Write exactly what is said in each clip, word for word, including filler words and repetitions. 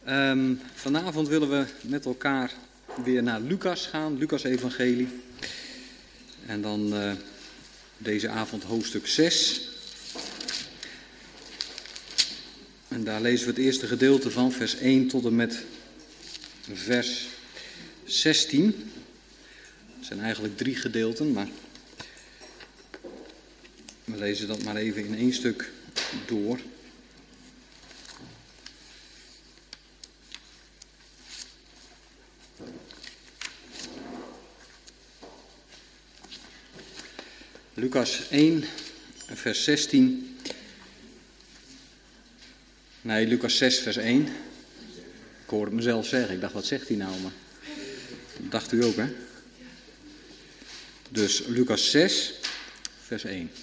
Um, vanavond willen we met elkaar weer naar Lucas gaan, Lucas Evangelie. En dan uh, deze avond hoofdstuk zes. En daar lezen we het eerste gedeelte van, vers één tot en met vers zestien. Het zijn eigenlijk drie gedeelten, maar we lezen dat maar even in één stuk door. Lucas één, vers zestien. Nee, Lucas zes, vers één. Ik hoor het mezelf zeggen. Ik dacht, wat zegt hij nou? Maar dat dacht u ook, hè? Dus Lucas zes, vers één.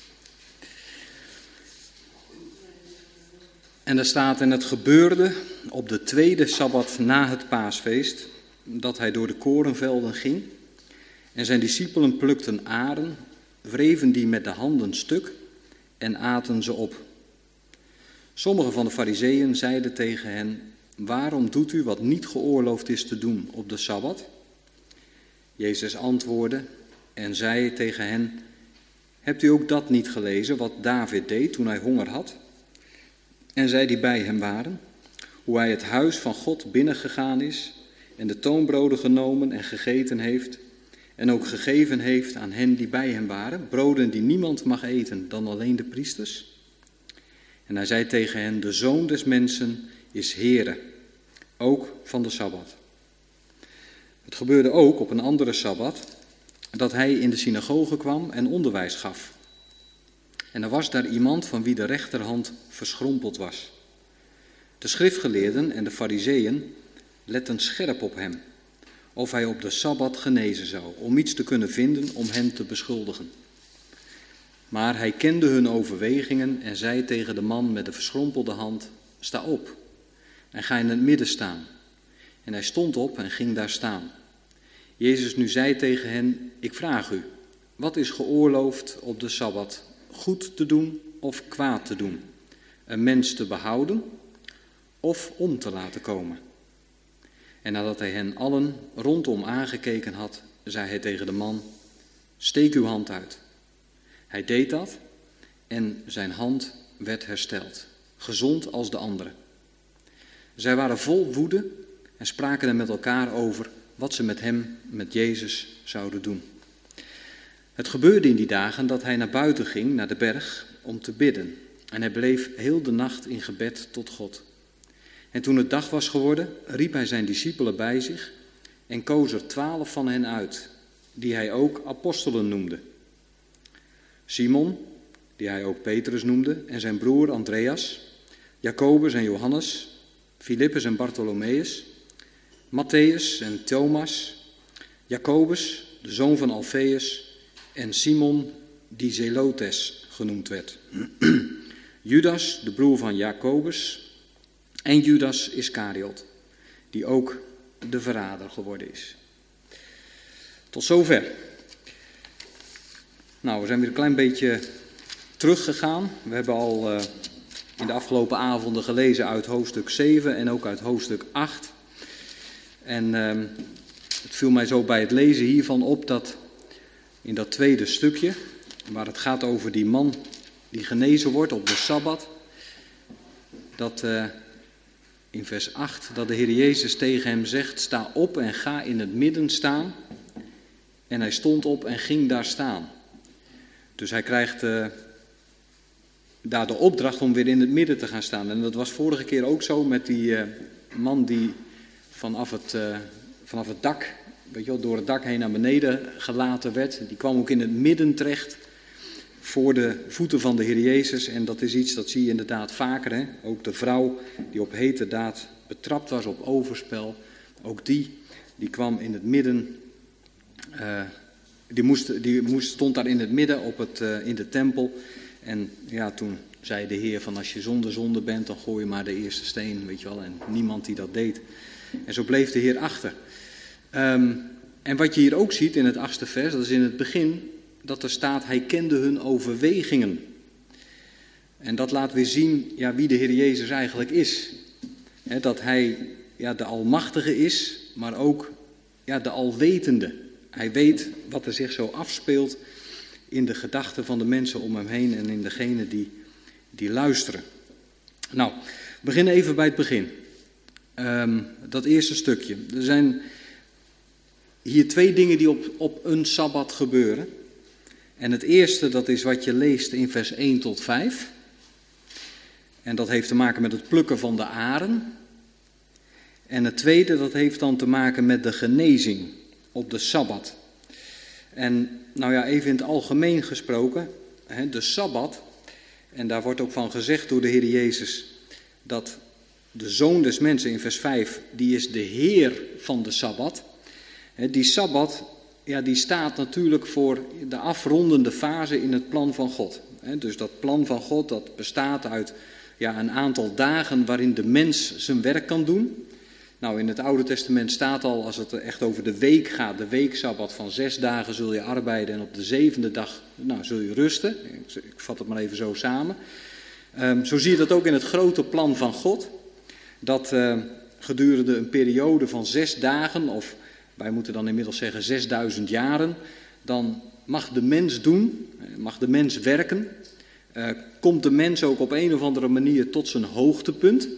En daar staat: en het gebeurde op de tweede sabbat na het paasfeest, dat hij door de korenvelden ging. En zijn discipelen plukten aren, wreven die met de handen stuk en aten ze op. Sommigen van de Farizeeën zeiden tegen hen: waarom doet u wat niet geoorloofd is te doen op de Sabbat? Jezus antwoordde en zei tegen hen: hebt u ook dat niet gelezen, wat David deed toen hij honger had? En zij die bij hem waren, hoe hij het huis van God binnengegaan is en de toonbroden genomen en gegeten heeft, en ook gegeven heeft aan hen die bij hem waren, broden die niemand mag eten dan alleen de priesters. En hij zei tegen hen: de Zoon des Mensen is Heere, ook van de Sabbat. Het gebeurde ook op een andere Sabbat, dat hij in de synagoge kwam en onderwijs gaf. En er was daar iemand van wie de rechterhand verschrompeld was. De schriftgeleerden en de Farizeeën letten scherp op hem, of hij op de Sabbat genezen zou, om iets te kunnen vinden om hem te beschuldigen. Maar hij kende hun overwegingen en zei tegen de man met de verschrompelde hand: sta op en ga in het midden staan. En hij stond op en ging daar staan. Jezus nu zei tegen hen: ik vraag u, wat is geoorloofd op de Sabbat, goed te doen of kwaad te doen? Een mens te behouden of om te laten komen? En nadat hij hen allen rondom aangekeken had, zei hij tegen de man: steek uw hand uit. Hij deed dat en zijn hand werd hersteld, gezond als de andere. Zij waren vol woede en spraken er met elkaar over wat ze met hem, met Jezus, zouden doen. Het gebeurde in die dagen dat hij naar buiten ging, naar de berg, om te bidden. En hij bleef heel de nacht in gebed tot God. En toen het dag was geworden, riep hij zijn discipelen bij zich en koos er twaalf van hen uit, die hij ook apostelen noemde. Simon, die hij ook Petrus noemde, en zijn broer Andreas, Jacobus en Johannes, Filippus en Bartholomeus, Matthäus en Thomas, Jacobus, de zoon van Alfeus, en Simon, die Zelotes genoemd werd. Judas, de broer van Jacobus, en Judas Iscariot, die ook de verrader geworden is. Tot zover. Nou, we zijn weer een klein beetje teruggegaan. We hebben al uh, in de afgelopen avonden gelezen uit hoofdstuk zeven en ook uit hoofdstuk acht. En uh, het viel mij zo bij het lezen hiervan op dat in dat tweede stukje, waar het gaat over die man die genezen wordt op de Sabbat, dat uh, in vers acht, dat de Heer Jezus tegen hem zegt: sta op en ga in het midden staan. En hij stond op en ging daar staan. Dus hij krijgt uh, daar de opdracht om weer in het midden te gaan staan. En dat was vorige keer ook zo met die uh, man die vanaf het, uh, vanaf het dak, weet je wel, door het dak heen naar beneden gelaten werd. Die kwam ook in het midden terecht voor de voeten van de Heer Jezus. En dat is iets, dat zie je inderdaad vaker. Hè? Ook de vrouw die op heterdaad betrapt was op overspel. Ook die, die kwam in het midden. Uh, die moest, die moest, stond daar in het midden op het, uh, in de tempel. En ja, toen zei de Heer van: als je zonder zonde bent, dan gooi je maar de eerste steen. Weet je wel. En niemand die dat deed. En zo bleef de Heer achter. Um, en wat je hier ook ziet in het achtste vers, dat is in het begin, dat er staat: hij kende hun overwegingen. En dat laat weer zien ja, wie de Heer Jezus eigenlijk is. He, dat hij ja, de Almachtige is, maar ook ja, de Alwetende. Hij weet wat er zich zo afspeelt in de gedachten van de mensen om hem heen en in degenen die, die luisteren. Nou, we beginnen even bij het begin. Um, dat eerste stukje. Er zijn hier twee dingen die op, op een Sabbat gebeuren. En het eerste, dat is wat je leest in vers één tot vijf. En dat heeft te maken met het plukken van de aren. En het tweede, dat heeft dan te maken met de genezing op de Sabbat. En nou ja, even in het algemeen gesproken, hè, de Sabbat, en daar wordt ook van gezegd door de Heer Jezus, dat de Zoon des Mensen in vers vijf, die is de Heer van de Sabbat. Hè, die Sabbat, ja, die staat natuurlijk voor de afrondende fase in het plan van God. Hè, dus dat plan van God, dat bestaat uit ja, een aantal dagen waarin de mens zijn werk kan doen. Nou, in het Oude Testament staat al, als het echt over de week gaat, de weeksabbat van zes dagen zul je arbeiden en op de zevende dag nou, zul je rusten. Ik, ik vat het maar even zo samen. Um, zo zie je dat ook in het grote plan van God, dat uh, gedurende een periode van zes dagen, of wij moeten dan inmiddels zeggen zesduizend jaren, dan mag de mens doen, mag de mens werken, uh, komt de mens ook op een of andere manier tot zijn hoogtepunt.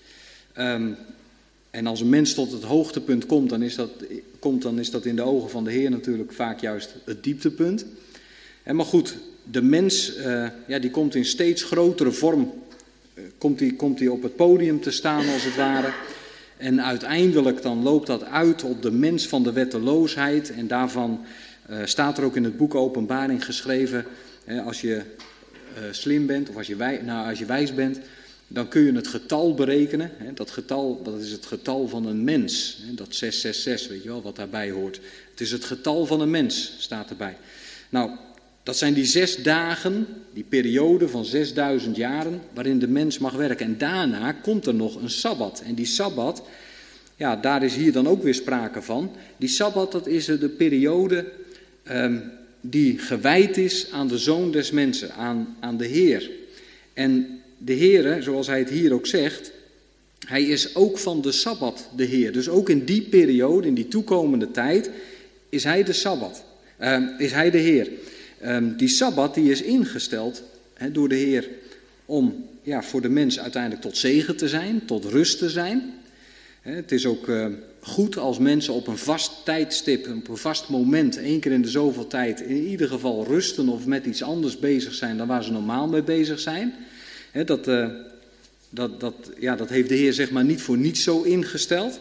Um, En als een mens tot het hoogtepunt komt dan, is dat, komt, dan is dat in de ogen van de Heer natuurlijk vaak juist het dieptepunt. En maar goed, de mens uh, ja, die komt in steeds grotere vorm, uh, komt die, komt die op het podium te staan als het ware. En uiteindelijk dan loopt dat uit op de mens van de wetteloosheid. En daarvan uh, staat er ook in het boek Openbaring geschreven, uh, als je uh, slim bent of als je, wij, nou, als je wijs bent, dan kun je het getal berekenen. Dat getal, dat is het getal van een mens. Dat zes zes zes, weet je wel, wat daarbij hoort. Het is het getal van een mens, staat erbij. Nou, dat zijn die zes dagen, die periode van zesduizend jaren, waarin de mens mag werken. En daarna komt er nog een Sabbat. En die Sabbat, ja, daar is hier dan ook weer sprake van. Die Sabbat, dat is de periode um, die gewijd is aan de Zoon des Mensen, aan, aan de Heer. En de Heere, zoals hij het hier ook zegt, hij is ook van de Sabbat de Heer. Dus ook in die periode, in die toekomende tijd, is hij de Sabbat, uh, is hij de Heer. Um, die Sabbat die is ingesteld he, door de Heer om ja, voor de mens uiteindelijk tot zegen te zijn, tot rust te zijn. He, het is ook uh, goed als mensen op een vast tijdstip, op een vast moment, één keer in de zoveel tijd, in ieder geval rusten of met iets anders bezig zijn dan waar ze normaal mee bezig zijn. He, dat, uh, dat, dat, ja, dat heeft de Heer zeg maar niet voor niets zo ingesteld.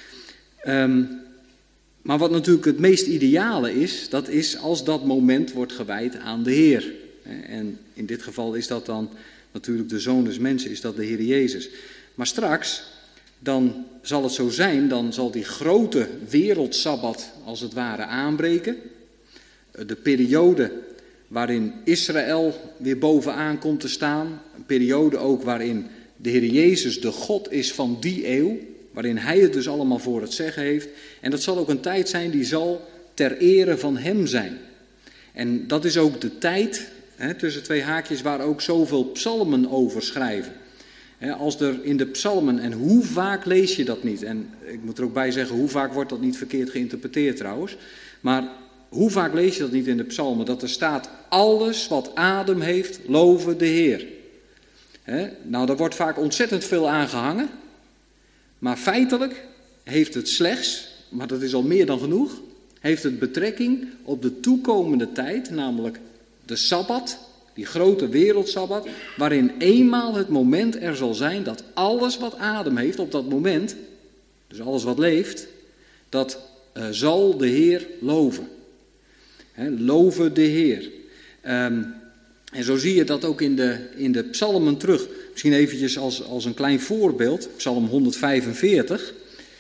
Um, maar wat natuurlijk het meest ideale is, dat is als dat moment wordt gewijd aan de Heer. En in dit geval is dat dan natuurlijk de Zoon des Mensen, is dat de Heer Jezus. Maar straks, dan zal het zo zijn, dan zal die grote wereldsabbat als het ware aanbreken. De periode waarin Israël weer bovenaan komt te staan. Een periode ook waarin de Heer Jezus de God is van die eeuw. Waarin hij het dus allemaal voor het zeggen heeft. En dat zal ook een tijd zijn die zal ter ere van hem zijn. En dat is ook de tijd, hè, tussen twee haakjes, waar ook zoveel psalmen over schrijven. Hè, als er in de psalmen, en hoe vaak lees je dat niet? En ik moet er ook bij zeggen, hoe vaak wordt dat niet verkeerd geïnterpreteerd trouwens. Maar hoe vaak lees je dat niet in de psalmen? Dat er staat, alles wat adem heeft, loven de Heer. Hè, nou, daar wordt vaak ontzettend veel aan gehangen. Maar feitelijk heeft het slechts, maar dat is al meer dan genoeg, heeft het betrekking op de toekomende tijd, namelijk de Sabbat, die grote wereldsabbat, waarin eenmaal het moment er zal zijn dat alles wat adem heeft op dat moment, dus alles wat leeft, dat uh, zal de Heer loven. He, loven de Heer. Um, en zo zie je dat ook in de, in de psalmen terug. Misschien eventjes als, als een klein voorbeeld, psalm honderdvijfenveertig.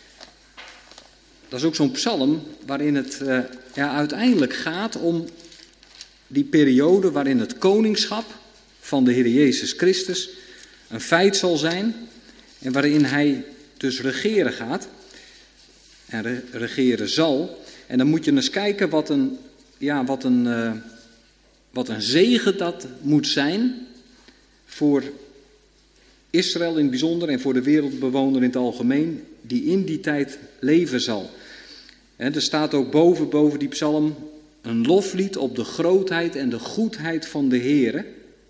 Dat is ook zo'n psalm waarin het uh, ja, uiteindelijk gaat om die periode waarin het koningschap van de Heer Jezus Christus een feit zal zijn. En waarin hij dus regeren gaat en re- regeren zal. En dan moet je eens kijken wat een, ja, wat een, uh, wat een zegen dat moet zijn voor Israël in het bijzonder en voor de wereldbewoner in het algemeen, die in die tijd leven zal. En er staat ook boven, boven die psalm, een loflied op de grootheid en de goedheid van de Heere.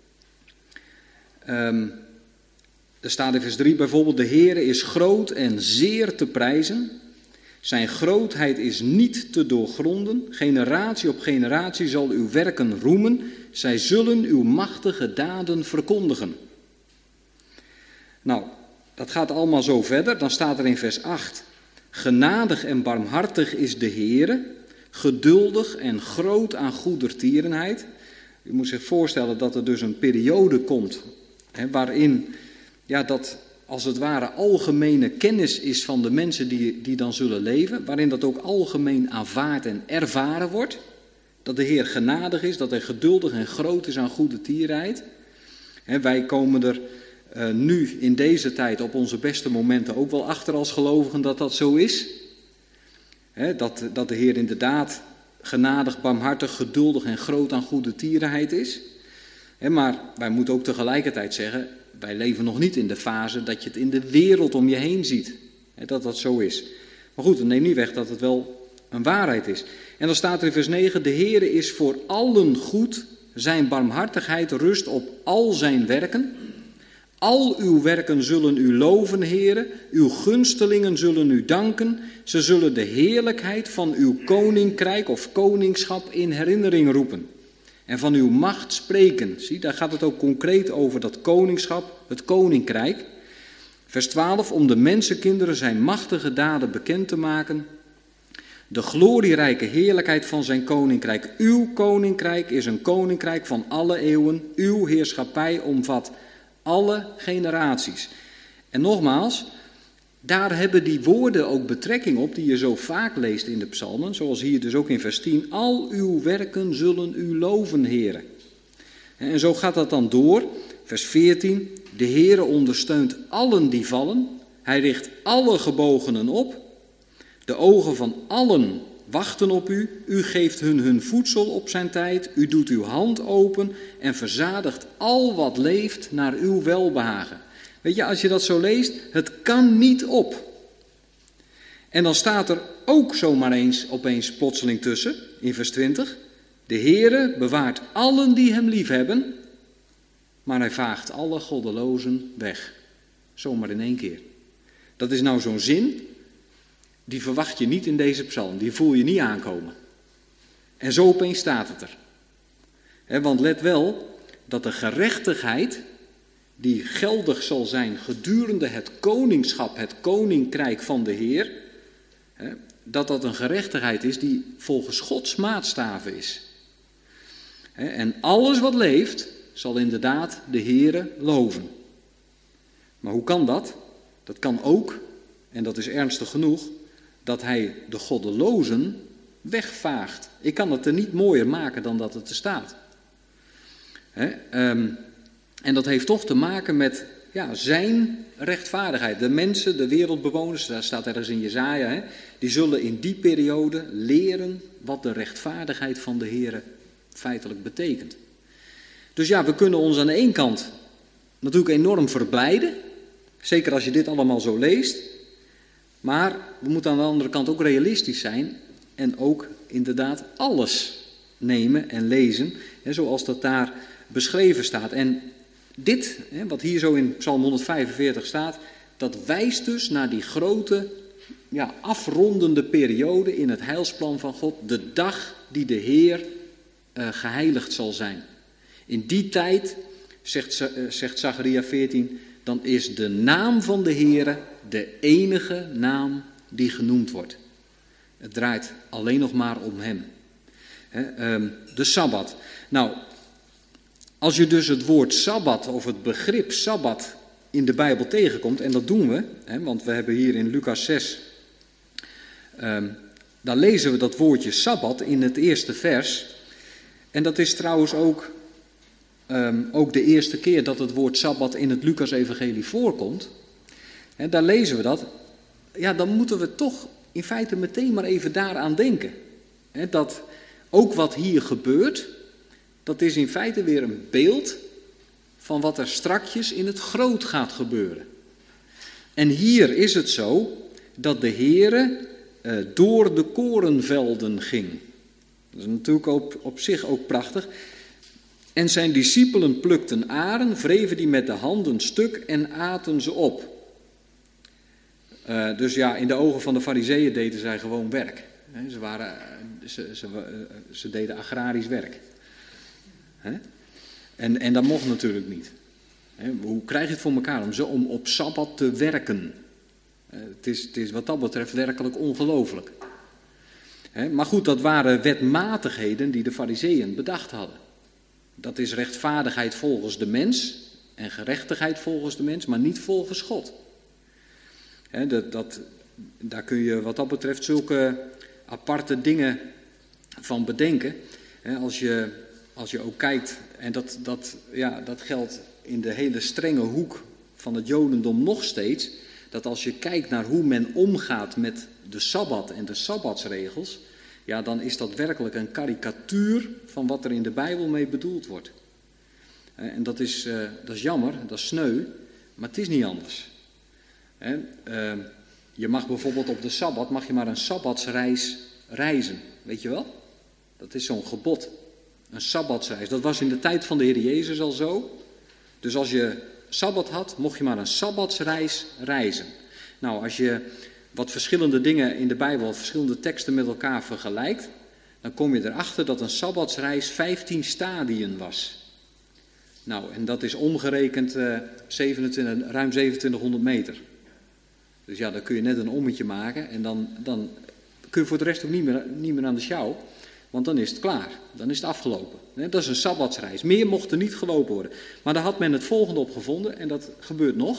Um, er staat in vers drie bijvoorbeeld, de Heere is groot en zeer te prijzen. Zijn grootheid is niet te doorgronden. Generatie op generatie zal uw werken roemen. Zij zullen uw machtige daden verkondigen. Nou, dat gaat allemaal zo verder. Dan staat er in vers acht. Genadig en barmhartig is de Heere, geduldig en groot aan goedertierenheid. U moet zich voorstellen dat er dus een periode komt, hè, waarin ja, dat als het ware algemene kennis is van de mensen die, die dan zullen leven, waarin dat ook algemeen aanvaard en ervaren wordt. Dat de Heer genadig is, dat hij geduldig en groot is aan goedertierenheid. Hè, wij komen er Uh, nu in deze tijd op onze beste momenten ook wel achter als gelovigen dat dat zo is. He, dat, dat de Heer inderdaad genadig, barmhartig, geduldig en groot aan goedertierenheid is. He, maar wij moeten ook tegelijkertijd zeggen, wij leven nog niet in de fase dat je het in de wereld om je heen ziet. He, dat dat zo is. Maar goed, dat neemt niet weg dat het wel een waarheid is. En dan staat er in vers negen, de Heer is voor allen goed, zijn barmhartigheid rust op al zijn werken. Al uw werken zullen u loven, Heere, uw gunstelingen zullen u danken, ze zullen de heerlijkheid van uw koninkrijk of koningschap in herinnering roepen. En van uw macht spreken. Zie, daar gaat het ook concreet over dat koningschap, het koninkrijk. Vers twaalf, om de mensenkinderen zijn machtige daden bekend te maken. De glorierijke heerlijkheid van zijn koninkrijk. Uw koninkrijk is een koninkrijk van alle eeuwen, uw heerschappij omvat alle generaties. En nogmaals, daar hebben die woorden ook betrekking op die je zo vaak leest in de psalmen. Zoals hier dus ook in vers tien. Al uw werken zullen u loven, Heere. En zo gaat dat dan door. Vers veertien. De Heere ondersteunt allen die vallen. Hij richt alle gebogenen op. De ogen van allen wachten op u. U geeft hun hun voedsel op zijn tijd. U doet uw hand open en verzadigt al wat leeft naar uw welbehagen. Weet je, als je dat zo leest, het kan niet op. En dan staat er ook zomaar eens opeens plotseling tussen, in vers twintig. De Heere bewaart allen die hem liefhebben, maar hij vaagt alle goddelozen weg. Zomaar in één keer. Dat is nou zo'n zin, die verwacht je niet in deze psalm, die voel je niet aankomen. En zo opeens staat het er. He, want let wel dat de gerechtigheid die geldig zal zijn gedurende het koningschap, het koninkrijk van de Heer, he, dat dat een gerechtigheid is die volgens Gods maatstaven is. He, en alles wat leeft zal inderdaad de Heere loven. Maar hoe kan dat? Dat kan ook, en dat is ernstig genoeg, dat hij de goddelozen wegvaagt. Ik kan het er niet mooier maken dan dat het er staat. He, um, en dat heeft toch te maken met ja, zijn rechtvaardigheid. De mensen, de wereldbewoners, daar staat ergens in Jesaja, he, die zullen in die periode leren wat de rechtvaardigheid van de Heere feitelijk betekent. Dus ja, we kunnen ons aan de ene kant natuurlijk enorm verblijden. Zeker als je dit allemaal zo leest. Maar we moeten aan de andere kant ook realistisch zijn. En ook inderdaad alles nemen en lezen. Hè, zoals dat daar beschreven staat. En dit, hè, wat hier zo in Psalm honderdvijfenveertig staat. Dat wijst dus naar die grote ja, afrondende periode in het heilsplan van God. De dag die de Heer uh, geheiligd zal zijn. In die tijd, zegt, uh, zegt Zacharia veertien, dan is de naam van de Heere de enige naam die genoemd wordt. Het draait alleen nog maar om hem. He, um, de Sabbat. Nou, als je dus het woord Sabbat of het begrip Sabbat in de Bijbel tegenkomt, en dat doen we, he, want we hebben hier in Lucas zes, um, daar lezen we dat woordje Sabbat in het eerste vers. En dat is trouwens ook, um, ook de eerste keer dat het woord Sabbat in het Lucas-evangelie voorkomt. En daar lezen we dat. Ja, dan moeten we toch in feite meteen maar even daaraan denken. He, dat ook wat hier gebeurt, dat is in feite weer een beeld van wat er strakjes in het groot gaat gebeuren. En hier is het zo dat de Heere uh, door de korenvelden ging. Dat is natuurlijk op, op zich ook prachtig. En zijn discipelen plukten aren, wreven die met de handen stuk en aten ze op. Uh, dus ja, in de ogen van de Farizeeën deden zij gewoon werk. He, ze, waren, ze, ze, ze deden agrarisch werk. He? En, en dat mocht natuurlijk niet. He, hoe krijg je het voor elkaar om, zo, om op Sabbat te werken? Uh, het, is, het is wat dat betreft werkelijk ongelooflijk. He, maar goed, dat waren wetmatigheden die de Farizeeën bedacht hadden. Dat is rechtvaardigheid volgens de mens en gerechtigheid volgens de mens, maar niet volgens God. He, dat, dat, daar kun je wat dat betreft zulke aparte dingen van bedenken. He, als, je, als je ook kijkt, en dat, dat, ja, dat geldt in de hele strenge hoek van het Jodendom nog steeds, dat als je kijkt naar hoe men omgaat met de Sabbat en de Sabbatsregels, ja, dan is dat werkelijk een karikatuur van wat er in de Bijbel mee bedoeld wordt. En dat is, uh, dat is jammer, dat is sneu, maar het is niet anders. He, uh, je mag bijvoorbeeld op de Sabbat, mag je maar een Sabbatsreis reizen, weet je wel? Dat is zo'n gebod, een Sabbatsreis. Dat was in de tijd van de Heer Jezus al zo. Dus als je Sabbat had, mocht je maar een Sabbatsreis reizen. Nou, als je wat verschillende dingen in de Bijbel, verschillende teksten met elkaar vergelijkt, dan kom je erachter dat een Sabbatsreis vijftien stadien was. Nou, en dat is omgerekend uh, zevenentwintig, ruim zevenentwintighonderd meter. Dus ja, dan kun je net een ommetje maken en dan, dan kun je voor de rest ook niet meer, niet meer aan de sjouw, want dan is het klaar, dan is het afgelopen. Dat is een Sabbatsreis. Meer mocht er niet gelopen worden. Maar daar had men het volgende op gevonden en dat gebeurt nog.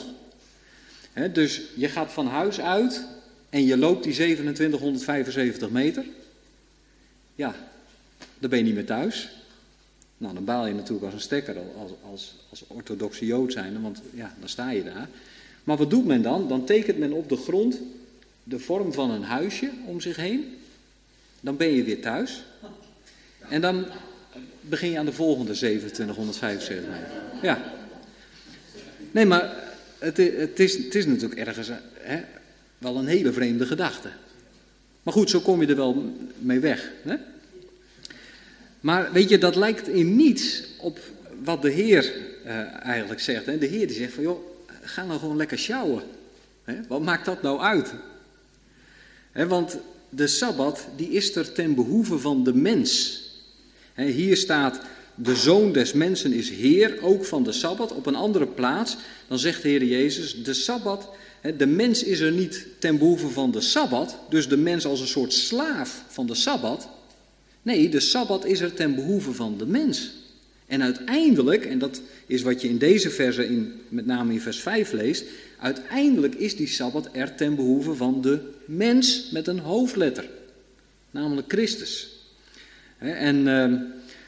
Dus je gaat van huis uit en je loopt die zevenentwintighonderdvijfenzeventig meter. Ja, dan ben je niet meer thuis. Nou, dan baal je natuurlijk als een stekker, als, als, als orthodoxe Jood zijnde, want ja, dan sta je daar. Maar wat doet men dan? Dan tekent men op de grond de vorm van een huisje om zich heen. Dan ben je weer thuis. En dan begin je aan de volgende zevenentwintighonderdvijfenzeventig meter. Ja. Nee, maar het, het, is, het is natuurlijk ergens hè, wel een hele vreemde gedachte. Maar goed, zo kom je er wel mee weg. Hè? Maar weet je, dat lijkt in niets op wat de Heer uh, eigenlijk zegt. Hè? De Heer die zegt van, joh, ga nou gewoon lekker sjouwen. Hè? Wat maakt dat nou uit? Hè, want de Sabbat, die is er ten behoeve van de mens. Hè, hier staat, de Zoon des Mensen is Heer, ook van de Sabbat. Op een andere plaats, dan zegt de Heer Jezus, de Sabbat, hè, de mens is er niet ten behoeve van de Sabbat. Dus de mens als een soort slaaf van de Sabbat. Nee, de Sabbat is er ten behoeve van de mens. En uiteindelijk, en dat is wat je in deze verse, in, met name in vers vijf leest, uiteindelijk is die Sabbat er ten behoeve van de mens met een hoofdletter. Namelijk Christus. En uh,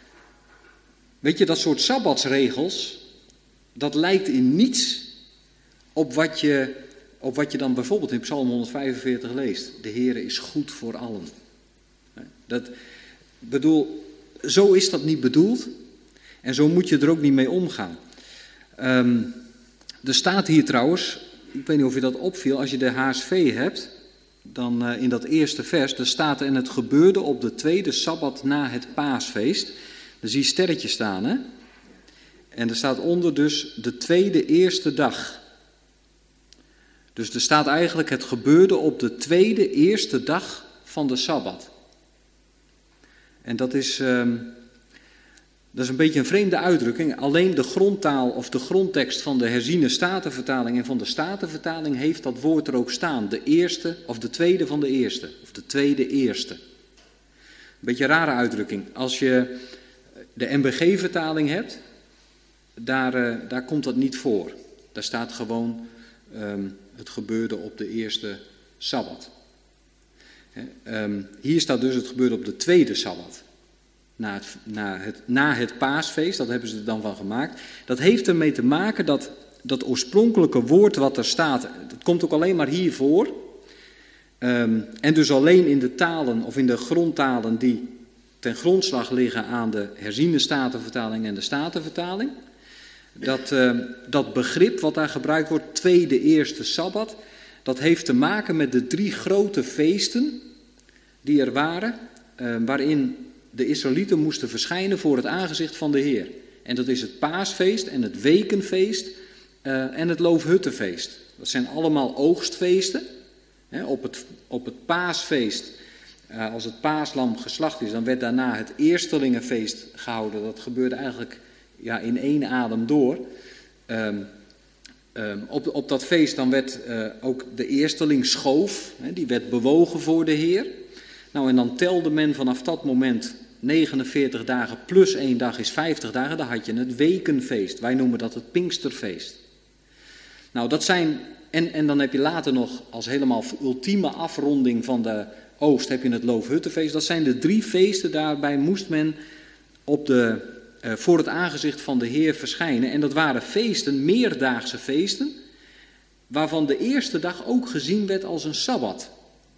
weet je, dat soort Sabbatsregels, dat lijkt in niets op wat je, op wat je dan bijvoorbeeld in Psalm honderdvijfenveertig leest. De Heere is goed voor allen. Dat, bedoel, zo is dat niet bedoeld. En zo moet je er ook niet mee omgaan. Um, er staat hier trouwens, ik weet niet of je dat opviel, als je de H S V hebt, dan uh, in dat eerste vers, er staat en het gebeurde op de tweede Sabbat na het paasfeest. Dan zie je sterretjes staan, hè? En er staat onder dus de tweede eerste dag. Dus er staat eigenlijk het gebeurde op de tweede eerste dag van de Sabbat. En dat is... Um, Dat is een beetje een vreemde uitdrukking. Alleen de grondtaal of de grondtekst van de herziene Statenvertaling en van de Statenvertaling heeft dat woord er ook staan. De eerste of de tweede van de eerste. Of de tweede eerste. Een beetje een rare uitdrukking. Als je de N B G-vertaling hebt, daar, uh, daar komt dat niet voor. Daar staat gewoon um, het gebeurde op de eerste Sabbat. Um, hier staat dus het gebeurde op de tweede Sabbat. Na het, na, het, na het paasfeest, dat hebben ze er dan van gemaakt. Dat heeft ermee te maken dat dat oorspronkelijke woord wat er staat, dat komt ook alleen maar hier voor. Um, en dus alleen in de talen of in de grondtalen die ten grondslag liggen aan de herziene Statenvertaling en de Statenvertaling. dat, uh, dat begrip wat daar gebruikt wordt, tweede, eerste Sabbat, dat heeft te maken met de drie grote feesten die er waren, uh, waarin de Israëlieten moesten verschijnen voor het aangezicht van de Heer. En dat is het Paasfeest en het Wekenfeest uh, en het Loofhuttenfeest. Dat zijn allemaal oogstfeesten. He, op, het, op het Paasfeest, uh, als het paaslam geslacht is, dan werd daarna het Eerstelingenfeest gehouden. Dat gebeurde eigenlijk ja, in één adem door. Um, um, op, op dat feest dan werd uh, ook de eersteling schoof, he, die werd bewogen voor de Heer. Nou, en dan telde men vanaf dat moment negenenveertig dagen plus één dag is vijftig dagen. Dan had je het Wekenfeest. Wij noemen dat het Pinksterfeest. Nou, dat zijn, en, en dan heb je later nog als helemaal ultieme afronding van de oogst heb je het Loofhuttenfeest. Dat zijn de drie feesten, daarbij moest men op de, uh, voor het aangezicht van de Heer verschijnen. En dat waren feesten, meerdaagse feesten, waarvan de eerste dag ook gezien werd als een Sabbat.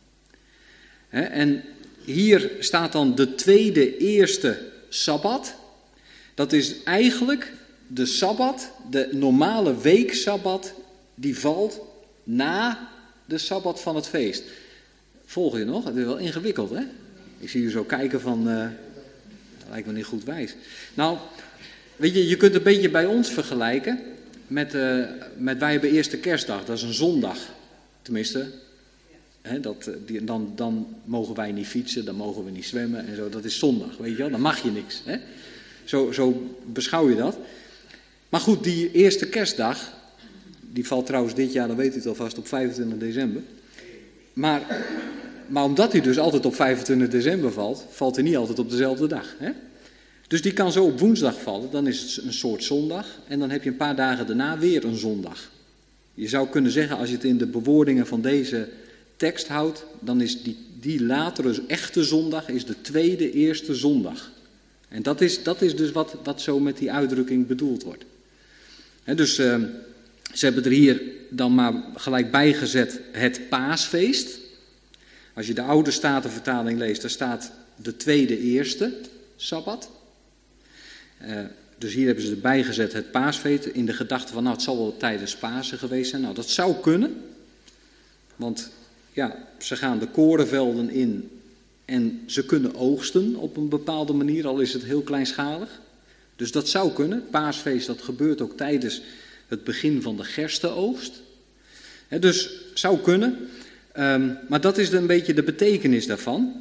He, en hier staat dan de tweede eerste Sabbat. Dat is eigenlijk de Sabbat, de normale weeksabbat, die valt na de Sabbat van het feest. Volg je nog? Het is wel ingewikkeld, hè? Ik zie je zo kijken van, uh, dat lijkt me niet goed wijs. Nou, weet je, je kunt het een beetje bij ons vergelijken met, uh, met wij hebben eerste kerstdag, dat is een zondag. Tenminste, hè, dat, die, dan, dan mogen wij niet fietsen, dan mogen we niet zwemmen en zo, dat is zondag, weet je wel, dan mag je niks. Hè? Zo, zo beschouw je dat. Maar goed, die eerste kerstdag, die valt trouwens dit jaar, dan weet u het alvast, op vijfentwintig december. Maar, maar omdat hij dus altijd op vijfentwintig december valt, valt hij niet altijd op dezelfde dag. Hè? Dus die kan zo op woensdag vallen, dan is het een soort zondag. En dan heb je een paar dagen daarna weer een zondag. Je zou kunnen zeggen, als je het in de bewoordingen van deze tekst houdt, dan is die, die latere echte zondag is de tweede eerste zondag. En dat is, dat is dus wat, wat zo met die uitdrukking bedoeld wordt. He, dus uh, ze hebben er hier dan maar gelijk bijgezet het Paasfeest. Als je de oude Statenvertaling leest, daar staat de tweede eerste Sabbat. Uh, dus hier hebben ze erbij gezet het Paasfeest in de gedachte van nou het zal wel tijdens Pasen geweest zijn. Nou dat zou kunnen, want ja, ze gaan de korenvelden in en ze kunnen oogsten op een bepaalde manier, al is het heel kleinschalig. Dus dat zou kunnen. Het Paasfeest dat gebeurt ook tijdens het begin van de gerstenoogst. He, dus zou kunnen. Um, maar dat is een beetje de betekenis daarvan.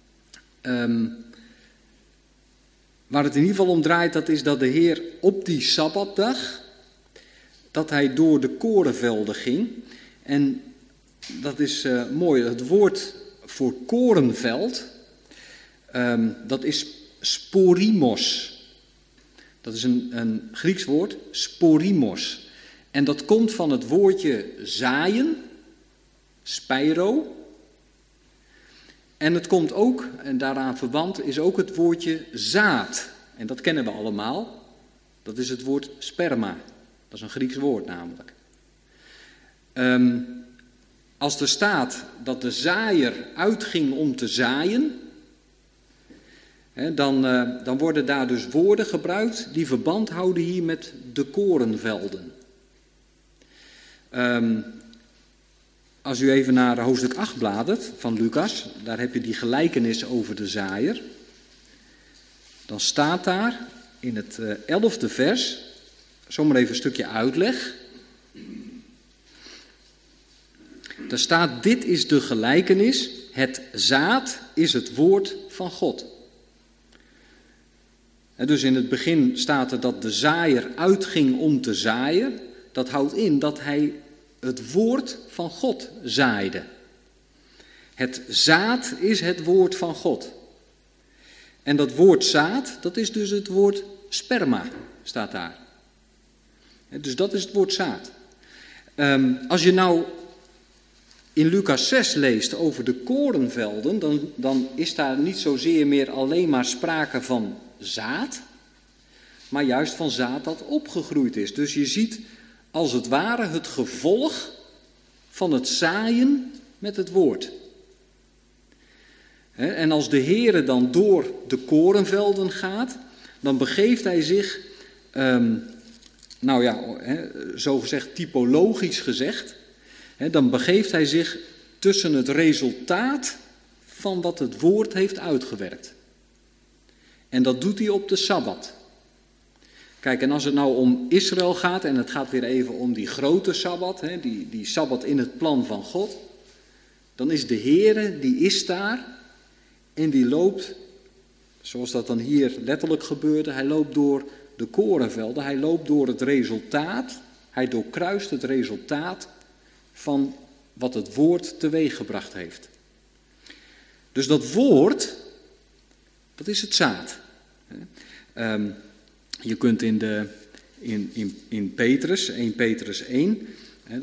Um, waar het in ieder geval om draait, dat is dat de Heer op die Sabbatdag, dat hij door de korenvelden ging. En dat is uh, mooi. Het woord voor korenveld, um, dat is sporimos. Dat is een, een Grieks woord, sporimos. En dat komt van het woordje zaaien, spyro. En het komt ook, en daaraan verwant, is ook het woordje zaad. En dat kennen we allemaal. Dat is het woord sperma. Dat is een Grieks woord namelijk. Um, als er staat dat de zaaier uitging om te zaaien, He, dan, uh, dan worden daar dus woorden gebruikt die verband houden hier met de korenvelden. Um, als u even naar hoofdstuk acht bladert van Lucas, daar heb je die gelijkenis over de zaaier. Dan staat daar in het uh, elfde vers, zomaar even een stukje uitleg. Daar staat, dit is de gelijkenis, het zaad is het woord van God. Dus in het begin staat er dat de zaaier uitging om te zaaien. Dat houdt in dat hij het woord van God zaaide. Het zaad is het woord van God. En dat woord zaad, dat is dus het woord sperma, staat daar. Dus dat is het woord zaad. Um, als je nou in Lucas zes leest over de korenvelden, dan, dan is daar niet zozeer meer alleen maar sprake van zaad, maar juist van zaad dat opgegroeid is. Dus je ziet als het ware het gevolg van het zaaien met het woord. En als de Heere dan door de korenvelden gaat, dan begeeft hij zich um, nou ja, hè, zo gezegd typologisch gezegd, hè, dan begeeft hij zich tussen het resultaat van wat het woord heeft uitgewerkt. En dat doet hij op de Sabbat. Kijk, en als het nou om Israël gaat, en het gaat weer even om die grote Sabbat, hè, die, die Sabbat in het plan van God, dan is de Heere, die is daar en die loopt, zoals dat dan hier letterlijk gebeurde, hij loopt door de korenvelden, hij loopt door het resultaat, hij doorkruist het resultaat van wat het woord teweeggebracht heeft. Dus dat woord, dat is het zaad. Um, je kunt in, de, in, in, in Petrus, eerste Petrus één, hè,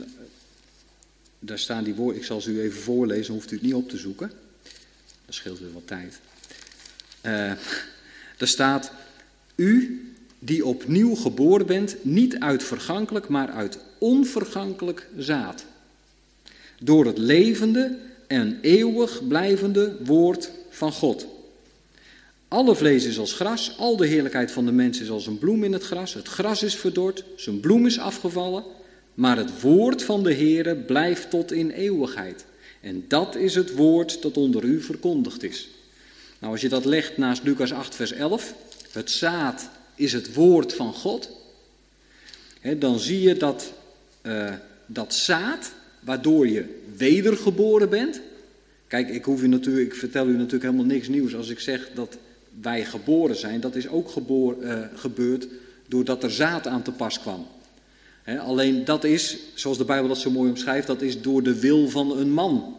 daar staan die woorden, ik zal ze u even voorlezen, dan hoeft u het niet op te zoeken. Dat scheelt weer wat tijd. Uh, daar staat, u die opnieuw geboren bent, niet uit vergankelijk, maar uit onvergankelijk zaad. Door het levende en eeuwig blijvende woord van God. Alle vlees is als gras, al de heerlijkheid van de mens is als een bloem in het gras. Het gras is verdord, zijn bloem is afgevallen, maar het woord van de Heere blijft tot in eeuwigheid. En dat is het woord dat onder u verkondigd is. Nou, als je dat legt naast Lucas acht vers elf, het zaad is het woord van God, hè, dan zie je dat, uh, dat zaad, waardoor je wedergeboren bent. Kijk, ik, hoef u natuurlijk, ik vertel u natuurlijk helemaal niks nieuws als ik zeg dat wij geboren zijn. Dat is ook geboor, uh, gebeurd doordat er zaad aan te pas kwam. He, alleen dat is, zoals de Bijbel dat zo mooi omschrijft, dat is door de wil van een man.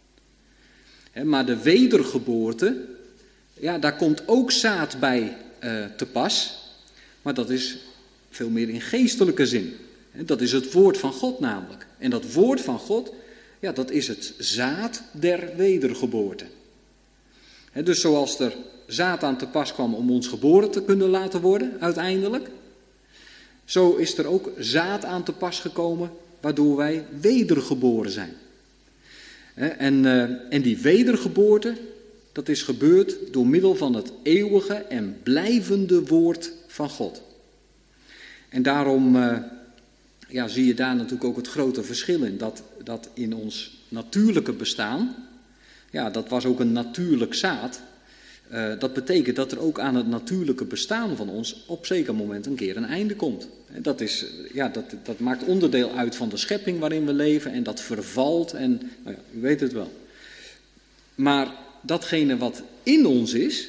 He, maar de wedergeboorte, ja, daar komt ook zaad bij uh, te pas. Maar dat is veel meer in geestelijke zin. He, dat is het woord van God namelijk. En dat woord van God, ja, dat is het zaad der wedergeboorte. He, dus zoals er zaad aan te pas kwam om ons geboren te kunnen laten worden, uiteindelijk, zo is er ook zaad aan te pas gekomen, waardoor wij wedergeboren zijn. He, en, uh, en die wedergeboorte, dat is gebeurd door middel van het eeuwige en blijvende woord van God. En daarom uh, ja, zie je daar natuurlijk ook het grote verschil in, dat, dat in ons natuurlijke bestaan, ja, dat was ook een natuurlijk zaad. Uh, dat betekent dat er ook aan het natuurlijke bestaan van ons op zeker moment een keer een einde komt. Dat, is, ja, dat, dat maakt onderdeel uit van de schepping waarin we leven en dat vervalt en, nou ja, u weet het wel. Maar datgene wat in ons is,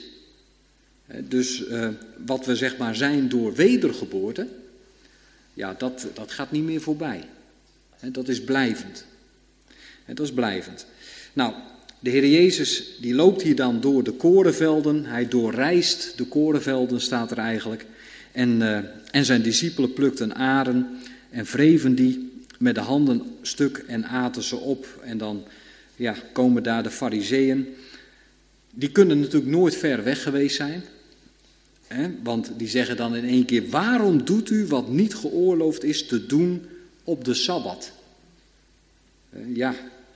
dus uh, wat we zeg maar zijn door wedergeboorte, ja, dat, dat gaat niet meer voorbij. Dat is blijvend. Dat is blijvend. Nou, de Heer Jezus die loopt hier dan door de korenvelden. Hij doorreist de korenvelden, staat er eigenlijk. En, uh, en zijn discipelen plukten aren en wreven die met de handen stuk en aten ze op. En dan ja, komen daar de Farizeeën. Die kunnen natuurlijk nooit ver weg geweest zijn. Hè? Want die zeggen dan in één keer, waarom doet u wat niet geoorloofd is te doen op de Sabbat? Uh, ja...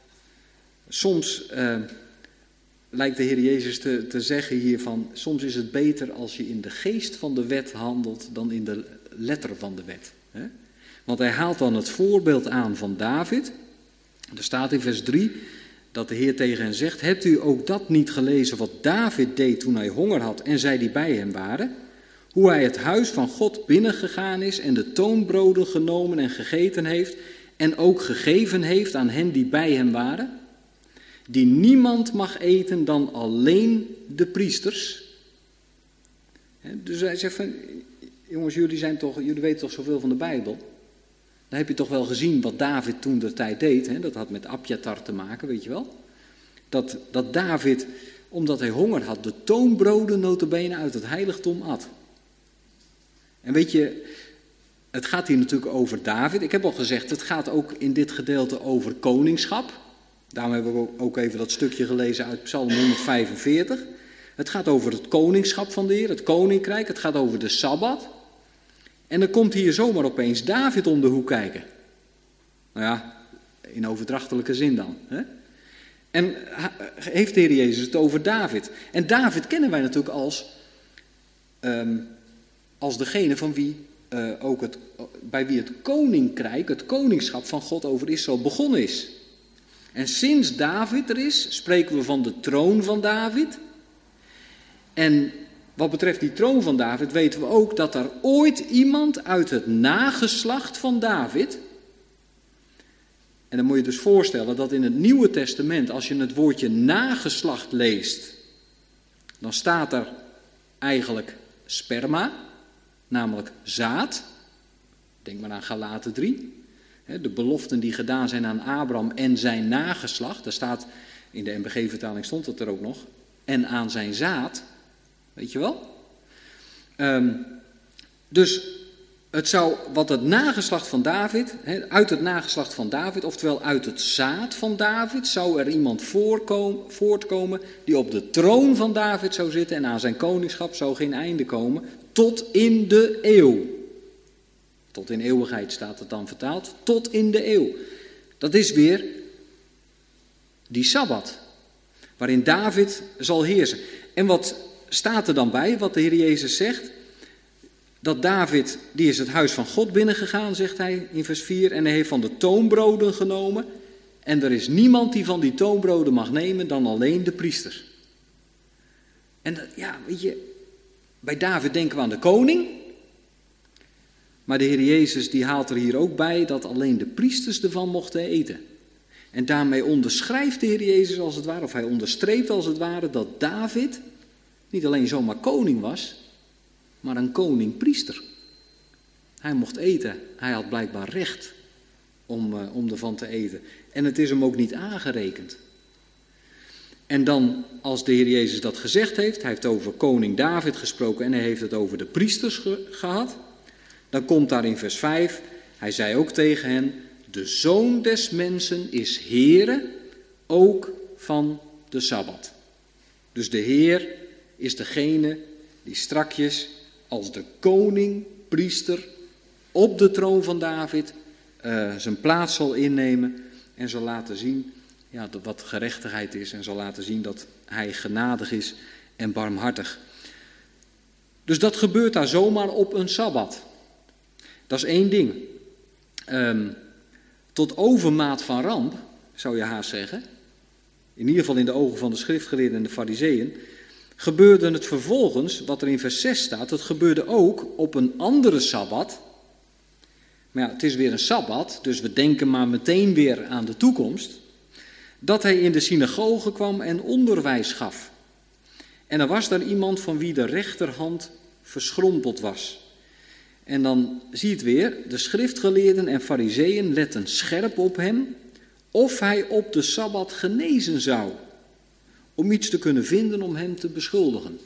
Soms uh, lijkt de Heer Jezus te, te zeggen hiervan, soms is het beter als je in de geest van de wet handelt dan in de letter van de wet. Hè? Want hij haalt dan het voorbeeld aan van David. Er staat in vers drie dat de Heer tegen hen zegt, hebt u ook dat niet gelezen wat David deed toen hij honger had en zij die bij hem waren? Hoe hij het huis van God binnengegaan is en de toonbroden genomen en gegeten heeft en ook gegeven heeft aan hen die bij hem waren? Die niemand mag eten dan alleen de priesters. Dus hij zegt van, jongens, jullie, zijn toch, jullie weten toch zoveel van de Bijbel? Dan heb je toch wel gezien wat David toen de tijd deed. Hè? Dat had met Abjatar te maken, weet je wel. Dat, dat David, omdat hij honger had, de toonbroden nota bene uit het heiligdom at. En weet je, het gaat hier natuurlijk over David. Ik heb al gezegd, het gaat ook in dit gedeelte over koningschap. Daarom hebben we ook even dat stukje gelezen uit Psalm honderdvijfenveertig. Het gaat over het koningschap van de Heer, het koninkrijk. Het gaat over de Sabbat. En dan komt hier zomaar opeens David om de hoek kijken. Nou ja, in overdrachtelijke zin dan. Hè? En heeft de Heer Jezus het over David. En David kennen wij natuurlijk als, um, als degene van wie uh, ook het, bij wie het koninkrijk, het koningschap van God over Israël begonnen is. En sinds David er is, spreken we van de troon van David. En wat betreft die troon van David weten we ook dat er ooit iemand uit het nageslacht van David... En dan moet je dus voorstellen dat in het Nieuwe Testament, als je het woordje nageslacht leest, dan staat er eigenlijk sperma, namelijk zaad. Denk maar aan Galaten drie. De beloften die gedaan zijn aan Abraham en zijn nageslacht. Daar staat, in de N B G-vertaling stond het er ook nog. En aan zijn zaad. Weet je wel? Um, dus het zou, wat het nageslacht van David, uit het nageslacht van David, oftewel uit het zaad van David, zou er iemand voorkomen, voortkomen die op de troon van David zou zitten en aan zijn koningschap zou geen einde komen, tot in de eeuw. Tot in eeuwigheid staat het dan vertaald, tot in de eeuw. Dat is weer die Sabbat, waarin David zal heersen. En wat staat er dan bij, wat de Heer Jezus zegt? Dat David, die is het huis van God binnengegaan, zegt hij in vers vier, en hij heeft van de toonbroden genomen. En er is niemand die van die toonbroden mag nemen dan alleen de priester. En ja, weet je, bij David denken we aan de koning. Maar de Heer Jezus die haalt er hier ook bij dat alleen de priesters ervan mochten eten. En daarmee onderschrijft de Heer Jezus als het ware, of hij onderstreept als het ware, dat David niet alleen zomaar koning was, maar een koning-priester. Hij mocht eten. Hij had blijkbaar recht om, uh, om ervan te eten. En het is hem ook niet aangerekend. En dan, als de Heer Jezus dat gezegd heeft, hij heeft over koning David gesproken en hij heeft het over de priesters ge- gehad, dan komt daar in vers vijf, hij zei ook tegen hen, de Zoon des mensen is Heere, ook van de Sabbat. Dus de Heer is degene die strakjes als de koning, priester, op de troon van David uh, zijn plaats zal innemen en zal laten zien ja, dat wat gerechtigheid is en zal laten zien dat hij genadig is en barmhartig. Dus dat gebeurt daar zomaar op een Sabbat. Dat is één ding. Um, tot overmaat van ramp, zou je haast zeggen, in ieder geval in de ogen van de schriftgeleerden en de farizeeën, gebeurde het vervolgens, wat er in vers zes staat, het gebeurde ook op een andere Sabbat. Maar ja, het is weer een Sabbat, dus we denken maar meteen weer aan de toekomst, dat hij in de synagoge kwam en onderwijs gaf. En er was daar iemand van wie de rechterhand verschrompeld was. En dan zie je het weer, de schriftgeleerden en farizeeën letten scherp op hem, of hij op de Sabbat genezen zou, om iets te kunnen vinden om hem te beschuldigen.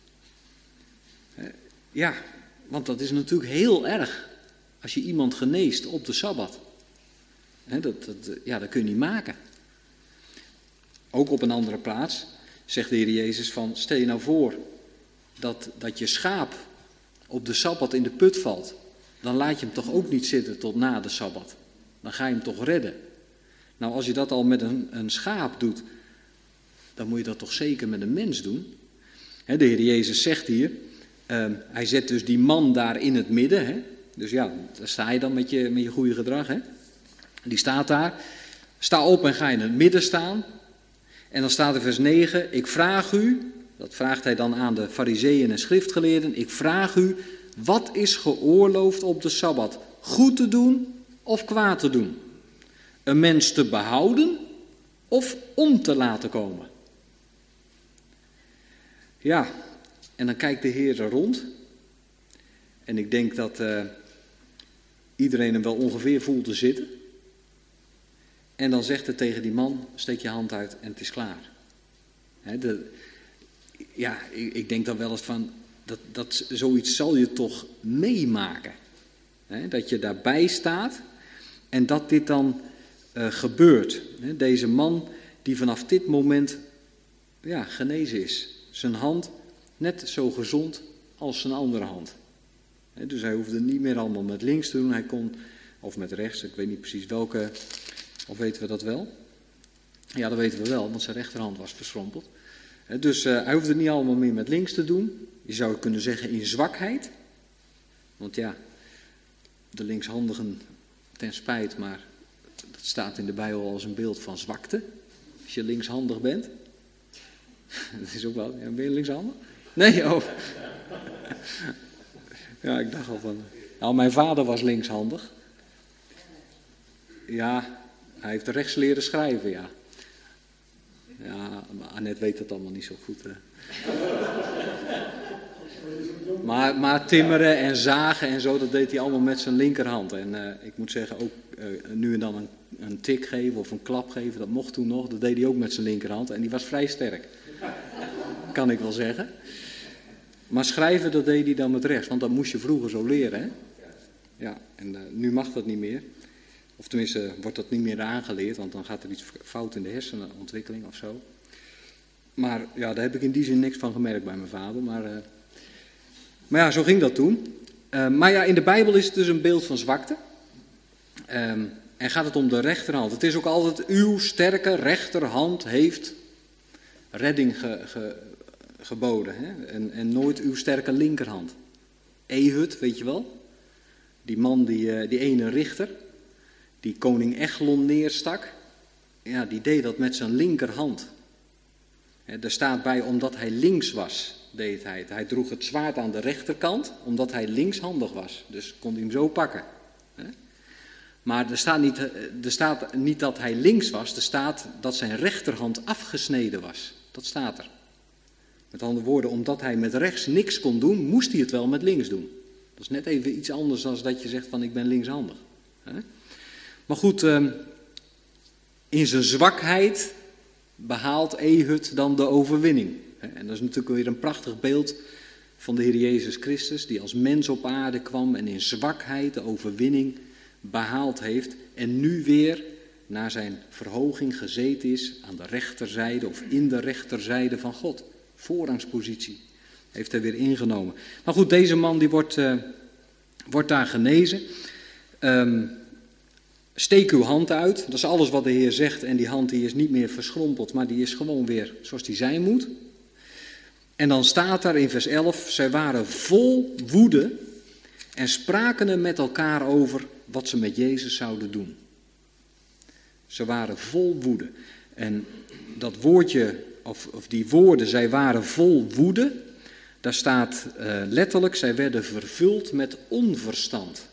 Ja, want dat is natuurlijk heel erg als je iemand geneest op de Sabbat. Dat, dat, ja, dat kun je niet maken. Ook op een andere plaats zegt de Heer Jezus van, stel je nou voor dat, dat je schaap op de Sabbat in de put valt. Dan laat je hem toch ook niet zitten tot na de Sabbat. Dan ga je hem toch redden. Nou, als je dat al met een, een schaap doet, dan moet je dat toch zeker met een mens doen. He, de Heer Jezus zegt hier, uh, hij zet dus die man daar in het midden. He. Dus ja, daar sta je dan met je, met je goede gedrag. He. Die staat daar. Sta op en ga in het midden staan. En dan staat er vers negen, ik vraag u, dat vraagt hij dan aan de farizeeën en schriftgeleerden, ik vraag u, wat is geoorloofd op de Sabbat? Goed te doen of kwaad te doen? Een mens te behouden of om te laten komen? Ja, en dan kijkt de Heer er rond. En ik denk dat uh, iedereen hem wel ongeveer voelt te zitten. En dan zegt hij tegen die man, steek je hand uit en het is klaar. He, de, ja, ik, ik denk dan wel eens van, dat, dat, zoiets zal je toch meemaken. He, dat je daarbij staat en dat dit dan uh, gebeurt. He, deze man die vanaf dit moment ja, genezen is. Zijn hand net zo gezond als zijn andere hand. He, dus hij hoefde niet meer allemaal met links te doen, hij kon, of met rechts, ik weet niet precies welke, of weten we dat wel? Ja, dat weten we wel, want zijn rechterhand was verschrompeld. He, dus uh, hij hoefde het niet allemaal meer met links te doen. Je zou kunnen zeggen in zwakheid. Want ja, de linkshandigen ten spijt, maar dat staat in de Bijbel als een beeld van zwakte. Als je linkshandig bent. Dat is ook wel, ja, ben je linkshandig? Nee, oh. Ja, ik dacht al van... Nou, mijn vader was linkshandig. Ja, hij heeft rechts leren schrijven, ja. Ja, maar Annette weet dat allemaal niet zo goed. Hè. Maar, maar timmeren en zagen en zo, dat deed hij allemaal met zijn linkerhand. En uh, ik moet zeggen, ook uh, nu en dan een, een tik geven of een klap geven, dat mocht toen nog. Dat deed hij ook met zijn linkerhand en die was vrij sterk. Kan ik wel zeggen. Maar schrijven, dat deed hij dan met rechts, want dat moest je vroeger zo leren. Hè? Ja, en uh, nu mag dat niet meer. Of tenminste, wordt dat niet meer aangeleerd, want dan gaat er iets fout in de hersenontwikkeling of zo. Maar ja, daar heb ik in die zin niks van gemerkt bij mijn vader. Maar, uh, maar ja, zo ging dat toen. Uh, maar ja, in de Bijbel is het dus een beeld van zwakte. Um, en gaat het om de rechterhand. Het is ook altijd uw sterke rechterhand heeft redding ge, ge, geboden. Hè? En, en nooit uw sterke linkerhand. Ehud, weet je wel? Die man, die, die ene richter, die koning Eglon neerstak. Ja, die deed dat met zijn linkerhand. Er staat bij, omdat hij links was, deed hij het. Hij droeg het zwaard aan de rechterkant, omdat hij linkshandig was. Dus kon hij hem zo pakken. Maar er staat niet, er staat niet dat hij links was, er staat dat zijn rechterhand afgesneden was. Dat staat er. Met andere woorden, omdat hij met rechts niks kon doen, moest hij het wel met links doen. Dat is net even iets anders dan dat je zegt van ik ben linkshandig. Maar goed, in zijn zwakheid behaalt Ehud dan de overwinning. En dat is natuurlijk weer een prachtig beeld van de Heer Jezus Christus, die als mens op aarde kwam en in zwakheid de overwinning behaald heeft. En nu weer naar zijn verhoging gezeten is aan de rechterzijde of in de rechterzijde van God. Voorrangspositie heeft hij weer ingenomen. Maar goed, deze man die wordt, uh, wordt daar genezen. Um, Steek uw hand uit, dat is alles wat de Heer zegt en die hand die is niet meer verschrompeld, maar die is gewoon weer zoals die zijn moet. En dan staat daar in vers elf, zij waren vol woede en spraken er met elkaar over wat ze met Jezus zouden doen. Ze waren vol woede. En dat woordje, of, of die woorden, zij waren vol woede, daar staat uh, letterlijk, zij werden vervuld met onverstand.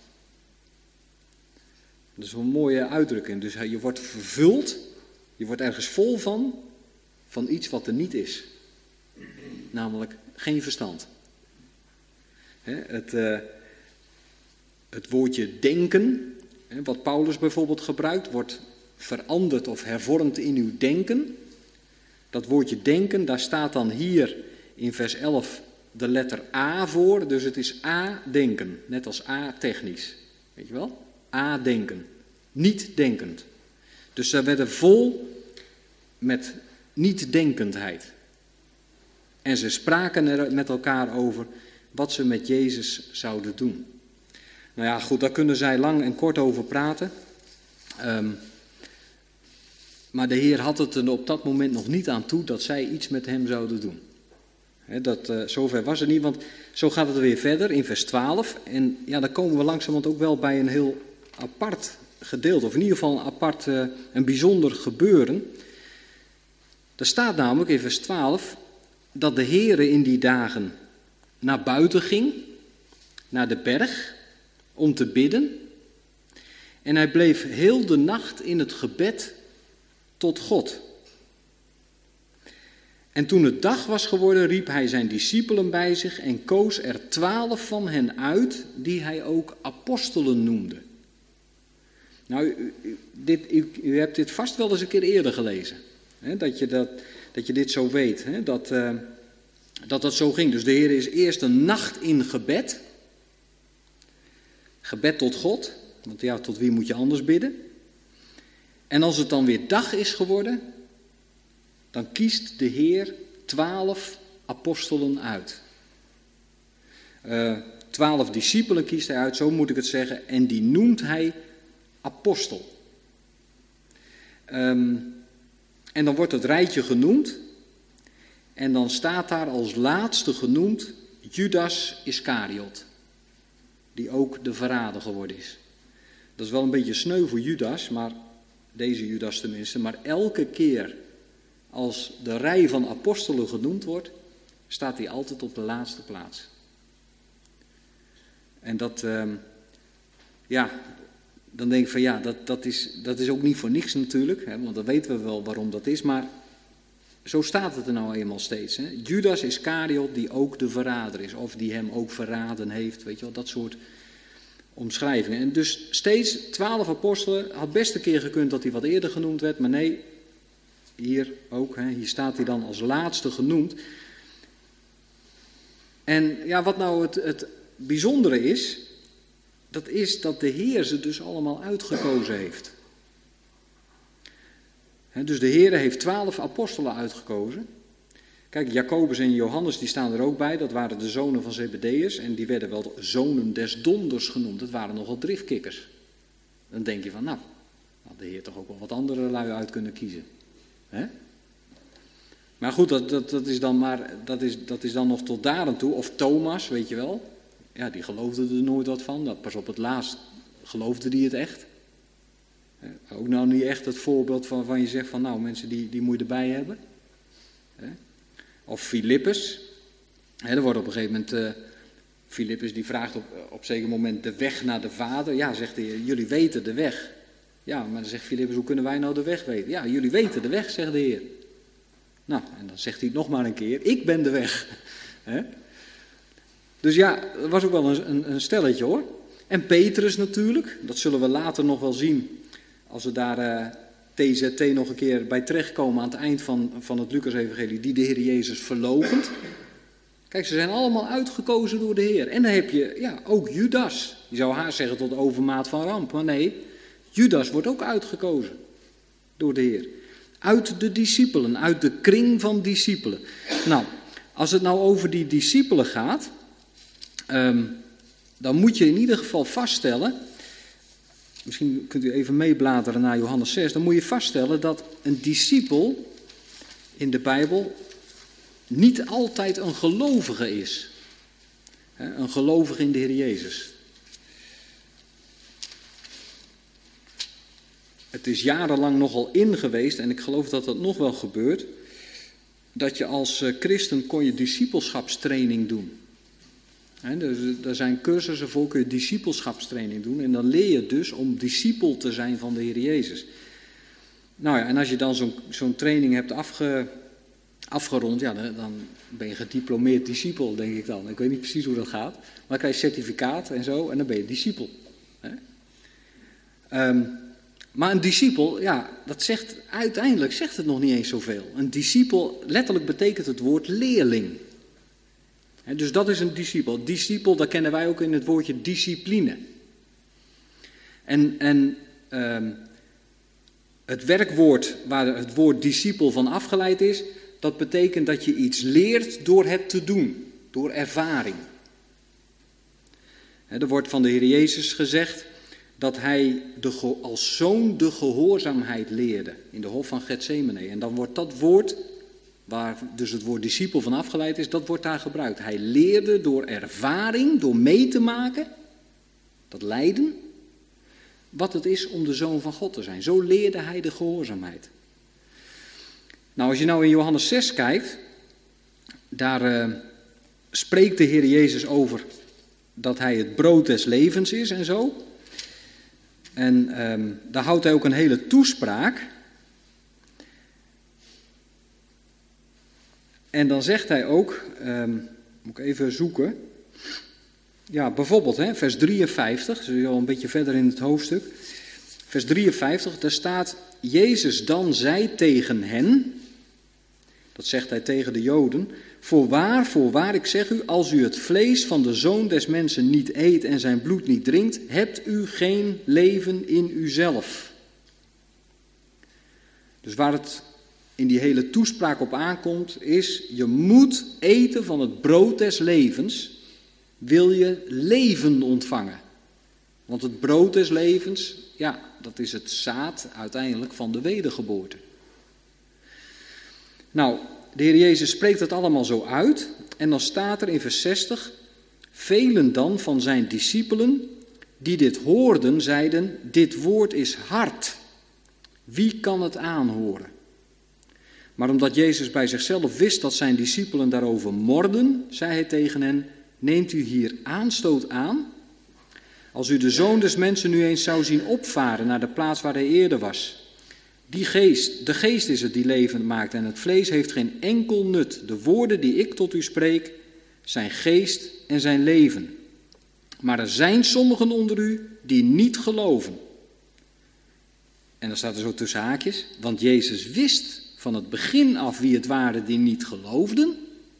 Dat is een mooie uitdrukking. Dus je wordt vervuld, je wordt ergens vol van, van iets wat er niet is. Namelijk geen verstand. He, het, uh, het woordje denken, he, wat Paulus bijvoorbeeld gebruikt, wordt veranderd of hervormd in uw denken. Dat woordje denken, daar staat dan hier in vers elf de letter A voor. Dus het is A-denken, net als A-technisch. Weet je wel? A-denken. Niet denkend. Dus ze werden vol met niet-denkendheid. En ze spraken er met elkaar over wat ze met Jezus zouden doen. Nou ja, goed, daar kunnen zij lang en kort over praten. Um, maar de Heer had het er op dat moment nog niet aan toe dat zij iets met hem zouden doen. He, dat, uh, zover was het niet, want zo gaat het weer verder in vers twaalf. En ja, dan komen we langzamerhand ook wel bij een heel apart gedeelte, of in ieder geval een apart, uh, een bijzonder gebeuren. Er staat namelijk in vers twaalf dat de Heere in die dagen naar buiten ging, naar de berg, om te bidden. En hij bleef heel de nacht in het gebed tot God. En toen het dag was geworden, riep hij zijn discipelen bij zich en koos er twaalf van hen uit, die hij ook apostelen noemde. Nou, u, u, dit, u, u hebt dit vast wel eens een keer eerder gelezen. Hè, dat, je dat, dat je dit zo weet, hè, dat, uh, dat dat zo ging. Dus de Heer is eerst een nacht in gebed. Gebed tot God, want ja, tot wie moet je anders bidden? En als het dan weer dag is geworden, dan kiest de Heer twaalf apostelen uit. Uh, twaalf discipelen kiest hij uit, zo moet ik het zeggen, en die noemt hij apostel. Um, en dan wordt het rijtje genoemd en dan staat daar als laatste genoemd Judas Iscariot. die ook de verrader geworden is. Dat is wel een beetje sneu voor Judas, maar deze Judas tenminste, maar elke keer als de rij van apostelen genoemd wordt, staat hij altijd op de laatste plaats. En dat, uh, ja, dan denk ik van ja, dat, dat, is, dat is ook niet voor niks natuurlijk, hè, want dan weten we wel waarom dat is, maar zo staat het er nou eenmaal steeds. Hè. Judas Iscariot die ook de verrader is, of die hem ook verraden heeft, weet je wel, dat soort omschrijvingen. En dus steeds twaalf apostelen, had best een keer gekund dat hij wat eerder genoemd werd, maar nee, hier ook, hè, hier staat hij dan als laatste genoemd. En ja, wat nou het, het bijzondere is, dat is dat de Heer ze dus allemaal uitgekozen heeft. He, dus de Heer heeft twaalf apostelen uitgekozen. Kijk, Jacobus en Johannes die staan er ook bij, dat waren de zonen van Zebedeus en die werden wel zonen des donders genoemd. Dat waren nogal driftkikkers. Dan denk je van, nou, had de Heer toch ook wel wat andere lui uit kunnen kiezen. He? Maar goed, dat, dat, dat, is dan maar, dat, is, dat is dan nog tot daar aan toe. Of Thomas, weet je wel. Ja, die geloofde er nooit wat van. Dat, pas op het laatst geloofde die het echt. He? Ook nou niet echt het voorbeeld van, van je zegt van nou, mensen die, die moet je erbij hebben. He? Of Filippus. He, er wordt op een gegeven moment, uh, Filippus die vraagt op, op een zeker moment de weg naar de Vader. Ja, zegt de Heer, jullie weten de weg. Ja, maar dan zegt Filippus, hoe kunnen wij nou de weg weten? Ja, jullie weten de weg, zegt de Heer. Nou, en dan zegt hij het nog maar een keer, ik ben de weg. He? Dus ja, dat was ook wel een, een, een stelletje hoor. En Petrus natuurlijk, dat zullen we later nog wel zien, als we daar uh, T Z T nog een keer bij terechtkomen aan het eind van, van het Lucas-evangelie, die de Heer Jezus verloochent. Kijk, ze zijn allemaal uitgekozen door de Heer. En dan heb je ja, ook Judas. Je zou haast zeggen tot overmaat van ramp, maar nee, Judas wordt ook uitgekozen door de Heer. Uit de discipelen, uit de kring van discipelen. Nou, als het nou over die discipelen gaat, um, dan moet je in ieder geval vaststellen, misschien kunt u even meebladeren naar Johannes zes, dan moet je vaststellen dat een discipel in de Bijbel niet altijd een gelovige is. He, een gelovige in de Heer Jezus. Het is jarenlang nogal in geweest, en ik geloof dat dat nog wel gebeurt, dat je als christen kon je discipelschapstraining doen. He, dus, er zijn cursussen voor, kun je discipelschapstraining doen, en dan leer je dus om discipel te zijn van de Heer Jezus. Nou ja, en als je dan zo'n, zo'n training hebt afge, afgerond, ja, dan ben je gediplomeerd discipel, denk ik dan. Ik weet niet precies hoe dat gaat, maar dan krijg je certificaat en zo, en dan ben je discipel. He. Um, Maar een discipel, ja, dat zegt, uiteindelijk zegt het nog niet eens zoveel. Een discipel, letterlijk betekent het woord leerling. He, dus dat is een discipel. Discipel, dat kennen wij ook in het woordje discipline. En, en um, het werkwoord waar het woord discipel van afgeleid is, dat betekent dat je iets leert door het te doen, door ervaring. He, er wordt van de Heer Jezus gezegd dat hij de, als zoon de gehoorzaamheid leerde in de hof van Getsemane. En dan wordt dat woord, waar dus het woord discipel van afgeleid is, dat wordt daar gebruikt. Hij leerde door ervaring, door mee te maken, dat lijden, wat het is om de zoon van God te zijn. Zo leerde hij de gehoorzaamheid. Nou, als je nou in Johannes zes kijkt, daar uh, spreekt de Heer Jezus over dat hij het brood des levens is en zo. En um, daar houdt hij ook een hele toespraak. En dan zegt hij ook, um, moet ik even zoeken. Ja, bijvoorbeeld, hè, vers drieënvijftig, dus al een beetje verder in het hoofdstuk. Vers drieënvijftig, daar staat, Jezus dan zei tegen hen, dat zegt hij tegen de Joden, voorwaar, voorwaar, ik zeg u, als u het vlees van de Zoon des Mensen niet eet en zijn bloed niet drinkt, hebt u geen leven in uzelf. Dus waar het in die hele toespraak op aankomt, is, je moet eten van het brood des levens, wil je leven ontvangen. Want het brood des levens, ja, dat is het zaad uiteindelijk van de wedergeboorte. Nou, de Heer Jezus spreekt dat allemaal zo uit en dan staat er in vers zestig, Velen dan van zijn discipelen die dit hoorden, zeiden, dit woord is hard. Wie kan het aanhoren? Maar omdat Jezus bij zichzelf wist dat zijn discipelen daarover morden, zei hij tegen hen, neemt u hier aanstoot aan? Als u de Zoon des Mensen nu eens zou zien opvaren naar de plaats waar hij eerder was. Die geest, de geest is het die levend maakt en het vlees heeft geen enkel nut. De woorden die ik tot u spreek, zijn geest en zijn leven. Maar er zijn sommigen onder u die niet geloven. En dan staat er zo tussen haakjes, want Jezus wist van het begin af wie het waren die niet geloofden.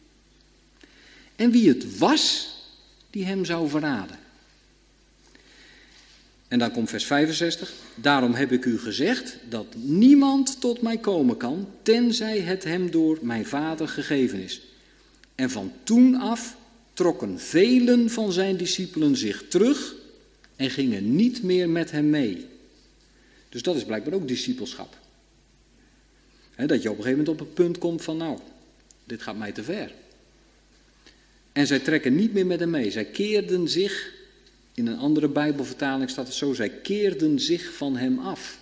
En wie het was die hem zou verraden. En dan komt vers vijfenzestig. Daarom heb ik u gezegd dat niemand tot mij komen kan, tenzij het hem door mijn Vader gegeven is. En van toen af trokken velen van zijn discipelen zich terug en gingen niet meer met hem mee. Dus dat is blijkbaar ook discipelschap. He, dat je op een gegeven moment op het punt komt van, nou, dit gaat mij te ver. En zij trekken niet meer met hem mee. Zij keerden zich, in een andere Bijbelvertaling staat het zo, zij keerden zich van hem af.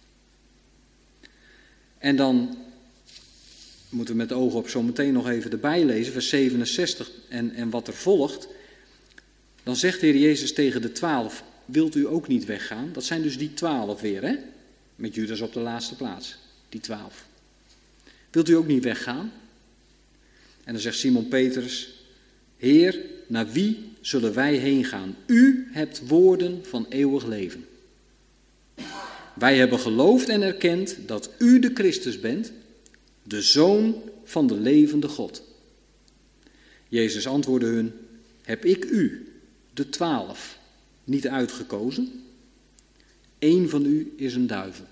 En dan moeten we met ogen op zometeen nog even erbij lezen, vers zevenenzestig en, en wat er volgt. Dan zegt de Heer Jezus tegen de twaalf, wilt u ook niet weggaan? Dat zijn dus die twaalf weer, hè? Met Judas op de laatste plaats, die twaalf. Wilt u ook niet weggaan? En dan zegt Simon Petrus, Heer, naar wie zullen wij heen gaan? U hebt woorden van eeuwig leven. Wij hebben geloofd en erkend dat u de Christus bent, de Zoon van de levende God. Jezus antwoordde hun, heb ik u, de twaalf, niet uitgekozen? Eén van u is een duivel.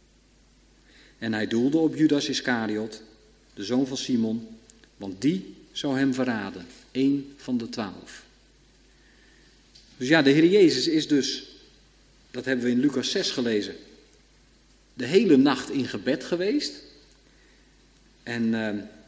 En hij doelde op Judas Iscariot, de zoon van Simon, want die zou hem verraden, één van de twaalf. Dus ja, de Heer Jezus is dus, dat hebben we in Lucas zes gelezen, de hele nacht in gebed geweest. En uh,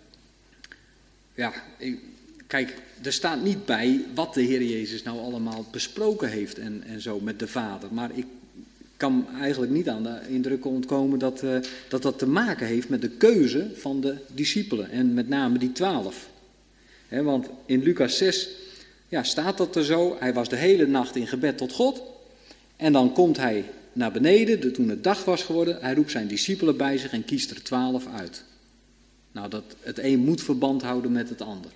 ja, ik, kijk, er staat niet bij wat de Heer Jezus nou allemaal besproken heeft en, en zo met de Vader. Maar ik kan eigenlijk niet aan de indruk ontkomen dat, uh, dat dat te maken heeft met de keuze van de discipelen. En met name die twaalf. He, want in Lucas zes ja, staat dat er zo. Hij was de hele nacht in gebed tot God. En dan komt hij naar beneden, de, toen het dag was geworden. Hij roept zijn discipelen bij zich en kiest er twaalf uit. Nou, dat, het een moet verband houden met het ander.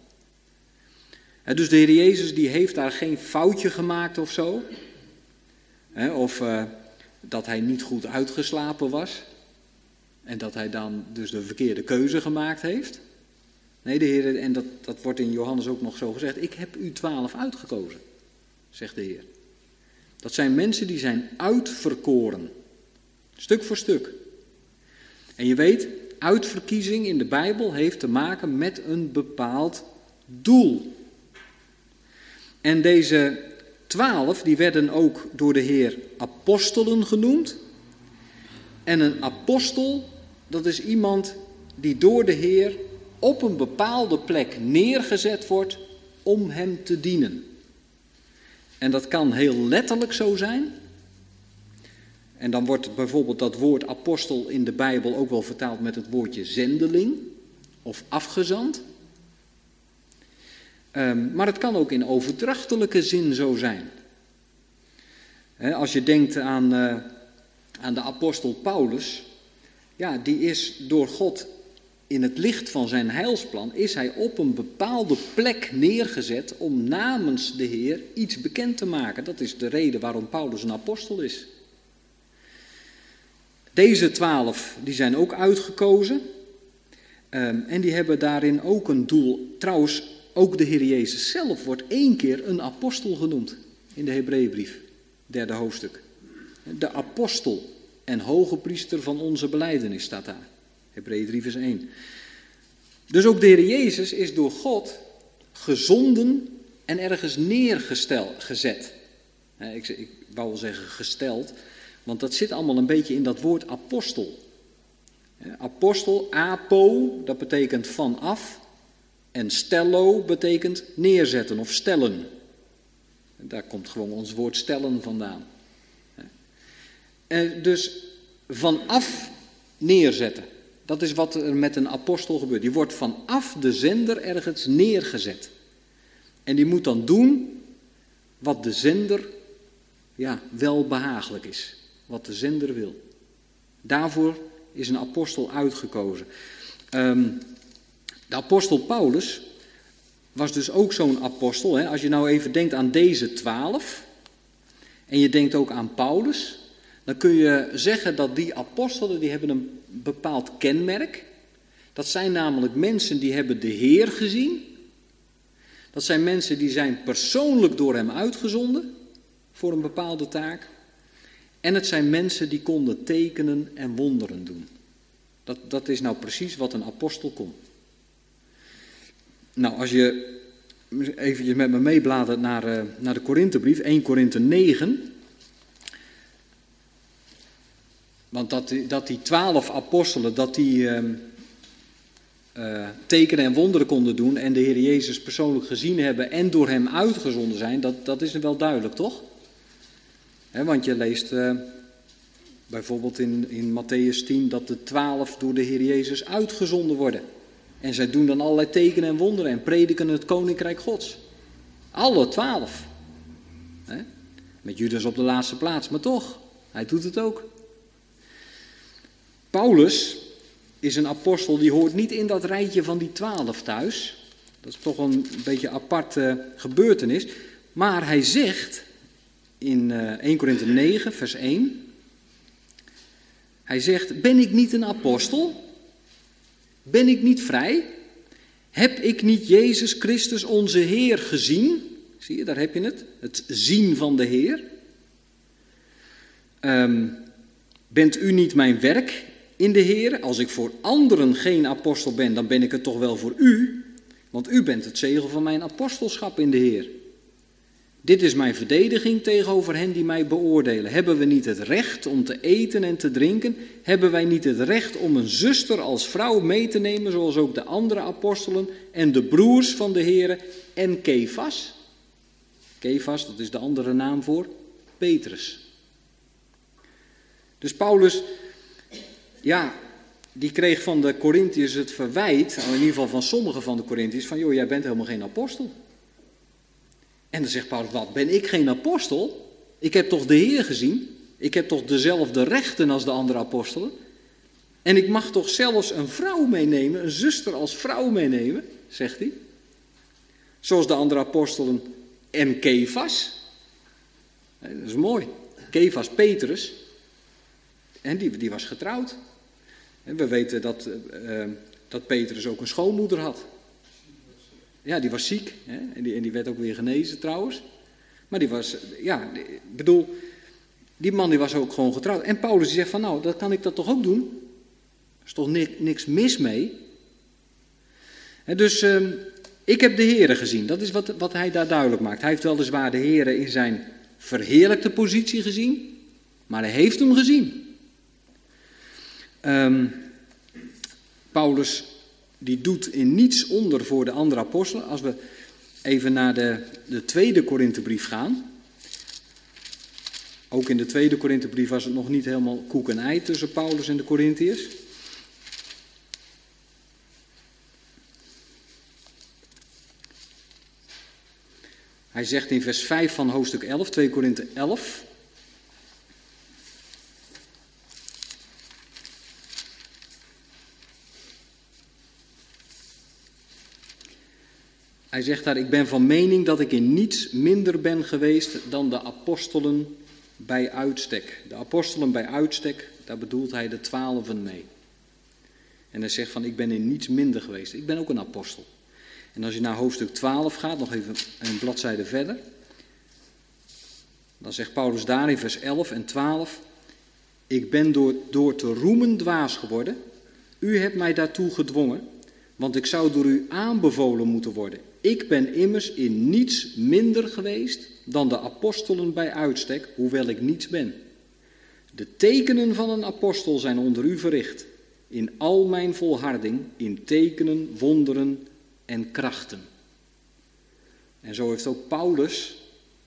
He, dus de Heer Jezus die heeft daar geen foutje gemaakt of zo. He, of uh, dat hij niet goed uitgeslapen was. En dat hij dan dus de verkeerde keuze gemaakt heeft. Nee, de Heer, en dat, dat wordt in Johannes ook nog zo gezegd. Ik heb u twaalf uitgekozen, zegt de Heer. Dat zijn mensen die zijn uitverkoren. Stuk voor stuk. En je weet, uitverkiezing in de Bijbel heeft te maken met een bepaald doel. En deze twaalf, die werden ook door de Heer apostelen genoemd. En een apostel, dat is iemand die door de Heer op een bepaalde plek neergezet wordt om hem te dienen. En dat kan heel letterlijk zo zijn. En dan wordt bijvoorbeeld dat woord apostel in de Bijbel ook wel vertaald met het woordje zendeling of afgezant. Um, maar het kan ook in overdrachtelijke zin zo zijn. He, als je denkt aan, uh, aan de apostel Paulus, ja, die is door God in het licht van zijn heilsplan, is hij op een bepaalde plek neergezet om namens de Heer iets bekend te maken. Dat is de reden waarom Paulus een apostel is. Deze twaalf, die zijn ook uitgekozen. Um, en die hebben daarin ook een doel. Trouwens, ook de Heer Jezus zelf wordt één keer een apostel genoemd in de Hebreeënbrief, derde hoofdstuk. De apostel en hoge priester van onze belijdenis staat daar. Hebreeën drie vers één. Dus ook de Heer Jezus is door God gezonden en ergens neergezet. Ik, ik wou wel zeggen gesteld, want dat zit allemaal een beetje in dat woord apostel. Apostel, apo, dat betekent vanaf. En stello betekent neerzetten of stellen. Daar komt gewoon ons woord stellen vandaan. En dus vanaf neerzetten. Dat is wat er met een apostel gebeurt. Die wordt vanaf de zender ergens neergezet. En die moet dan doen wat de zender ja, wel behagelijk is. Wat de zender wil. Daarvoor is een apostel uitgekozen. Um, de apostel Paulus was dus ook zo'n apostel. Hè? Als je nou even denkt aan deze twaalf. En je denkt ook aan Paulus. Dan kun je zeggen dat die apostelen, die hebben een bepaald kenmerk. Dat zijn namelijk mensen die hebben de Heer gezien. Dat zijn mensen die zijn persoonlijk door hem uitgezonden voor een bepaalde taak. En het zijn mensen die konden tekenen en wonderen doen. Dat, dat is nou precies wat een apostel kon. Nou, als je eventjes met me meebladert naar, uh, naar de Korinthebrief, eerste Korinthe negen... Want dat, dat die twaalf apostelen, dat die uh, uh, tekenen en wonderen konden doen en de Heer Jezus persoonlijk gezien hebben en door hem uitgezonden zijn, dat, dat is wel duidelijk, toch? He, want je leest uh, bijvoorbeeld in, in Matthäus tien dat de twaalf door de Heer Jezus uitgezonden worden. En zij doen dan allerlei tekenen en wonderen en prediken het koninkrijk Gods. Alle twaalf. He? Met Judas op de laatste plaats, maar toch, hij doet het ook. Paulus is een apostel, die hoort niet in dat rijtje van die twaalf thuis. Dat is toch een beetje aparte gebeurtenis. Maar hij zegt in eerste Korinthe negen, vers één. Hij zegt, ben ik niet een apostel? Ben ik niet vrij? Heb ik niet Jezus Christus onze Heer gezien? Zie je, daar heb je het. Het zien van de Heer. Um, bent u niet mijn werk in de Heer? Als ik voor anderen geen apostel ben, dan ben ik het toch wel voor u. Want u bent het zegel van mijn apostelschap in de Heer. Dit is mijn verdediging tegenover hen die mij beoordelen. Hebben we niet het recht om te eten en te drinken? Hebben wij niet het recht om een zuster als vrouw mee te nemen, zoals ook de andere apostelen en de broers van de Heer en Kefas? Kefas, dat is de andere naam voor Petrus. Dus Paulus, ja, die kreeg van de Korintiërs het verwijt, in ieder geval van sommige van de Korintiërs, van joh, jij bent helemaal geen apostel. En dan zegt Paulus, wat, ben ik geen apostel? Ik heb toch de Heer gezien? Ik heb toch dezelfde rechten als de andere apostelen? En ik mag toch zelfs een vrouw meenemen, een zuster als vrouw meenemen, zegt hij. Zoals de andere apostelen en Kefas. Dat is mooi. Kefas, Petrus. En die, die was getrouwd. En we weten dat, uh, dat Petrus ook een schoonmoeder had. Ja, die was ziek. Hè? En, die, en die werd ook weer genezen trouwens. Maar die was, ja, ik bedoel, die man die was ook gewoon getrouwd. En Paulus die zegt van nou, dat kan ik dat toch ook doen? Er is toch niks, niks mis mee? En dus, uh, ik heb de Heere gezien. Dat is wat, wat hij daar duidelijk maakt. Hij heeft weliswaar de Heere in zijn verheerlijkte positie gezien. Maar hij heeft hem gezien. Um, Paulus die doet in niets onder voor de andere apostelen. Als we even naar de, de tweede Korinthebrief gaan. Ook in de tweede Korinthebrief was het nog niet helemaal koek en ei tussen Paulus en de Korintiërs. Hij zegt in vers vijf van hoofdstuk elf, twee Korinthe elf... Hij zegt daar, ik ben van mening dat ik in niets minder ben geweest dan de apostelen bij uitstek. De apostelen bij uitstek, daar bedoelt hij de twaalfen mee. En hij zegt van, ik ben in niets minder geweest. Ik ben ook een apostel. En als je naar hoofdstuk twaalf gaat, nog even een bladzijde verder. Dan zegt Paulus daar in vers elf en twaalf. Ik ben door, door te roemen dwaas geworden. U hebt mij daartoe gedwongen. Want ik zou door u aanbevolen moeten worden. Ik ben immers in niets minder geweest dan de apostelen bij uitstek, hoewel ik niets ben. De tekenen van een apostel zijn onder u verricht. In al mijn volharding, in tekenen, wonderen en krachten. En zo heeft ook Paulus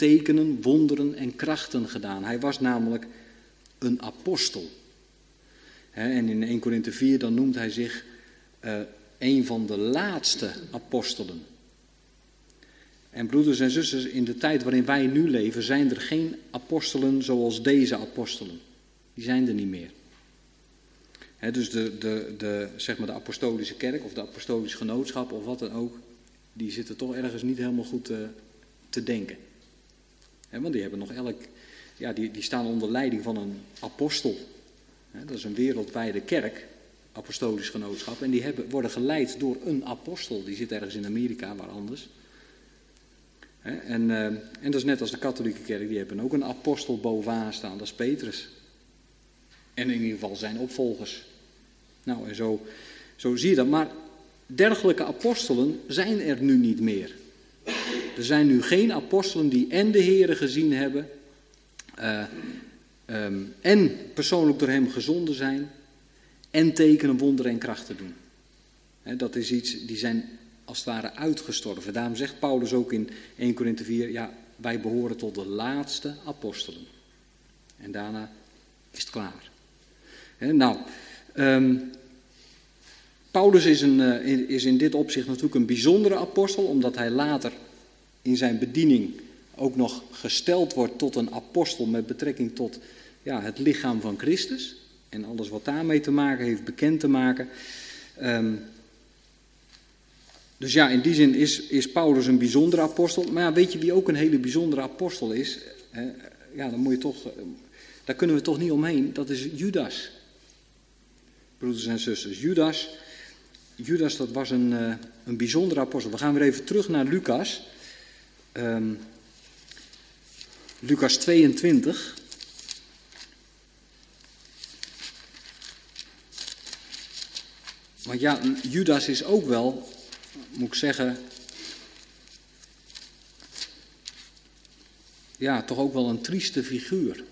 tekenen, wonderen en krachten gedaan. Hij was namelijk een apostel. En in Eerste Korinthe vier dan noemt hij zich uh, een van de laatste apostelen. En broeders en zusters, in de tijd waarin wij nu leven zijn er geen apostelen zoals deze apostelen. Die zijn er niet meer. He, dus de, de, de, zeg maar de apostolische kerk of de apostolische genootschap of wat dan ook, die zitten toch ergens niet helemaal goed uh, te denken. He, want die hebben nog elk, ja, die, die staan onder leiding van een apostel. He, dat is een wereldwijde kerk, apostolisch genootschap. En die hebben, worden geleid door een apostel. Die zit ergens in Amerika, waar anders. He, en, uh, en dat is net als de katholieke kerk, die hebben ook een apostel bovenaan staan, dat is Petrus. En in ieder geval zijn opvolgers. Nou, en zo, zo zie je dat. Maar dergelijke apostelen zijn er nu niet meer. Er zijn nu geen apostelen die en de Heere gezien hebben, uh, um, en persoonlijk door hem gezonden zijn, en tekenen, wonderen en krachten doen. He, dat is iets, die zijn als het ware uitgestorven. Daarom zegt Paulus ook in Eerste Korinthe vier, ja, wij behoren tot de laatste apostelen. En daarna is het klaar. He, nou, um, Paulus is, een, uh, is in dit opzicht natuurlijk een bijzondere apostel, omdat hij later in zijn bediening ook nog gesteld wordt tot een apostel met betrekking tot ja, het lichaam van Christus. En alles wat daarmee te maken heeft bekend te maken. Um, dus ja, in die zin is, is Paulus een bijzondere apostel. Maar ja, weet je wie ook een hele bijzondere apostel is? He, ja, dan moet je toch, daar kunnen we toch niet omheen. Dat is Judas. Broeders en zusters, Judas, Judas dat was een, uh, een bijzondere apostel. We gaan weer even terug naar Lucas. Um, Lucas tweeëntwintig. Want ja, Judas is ook wel, moet ik zeggen, ja, toch ook wel een trieste figuur.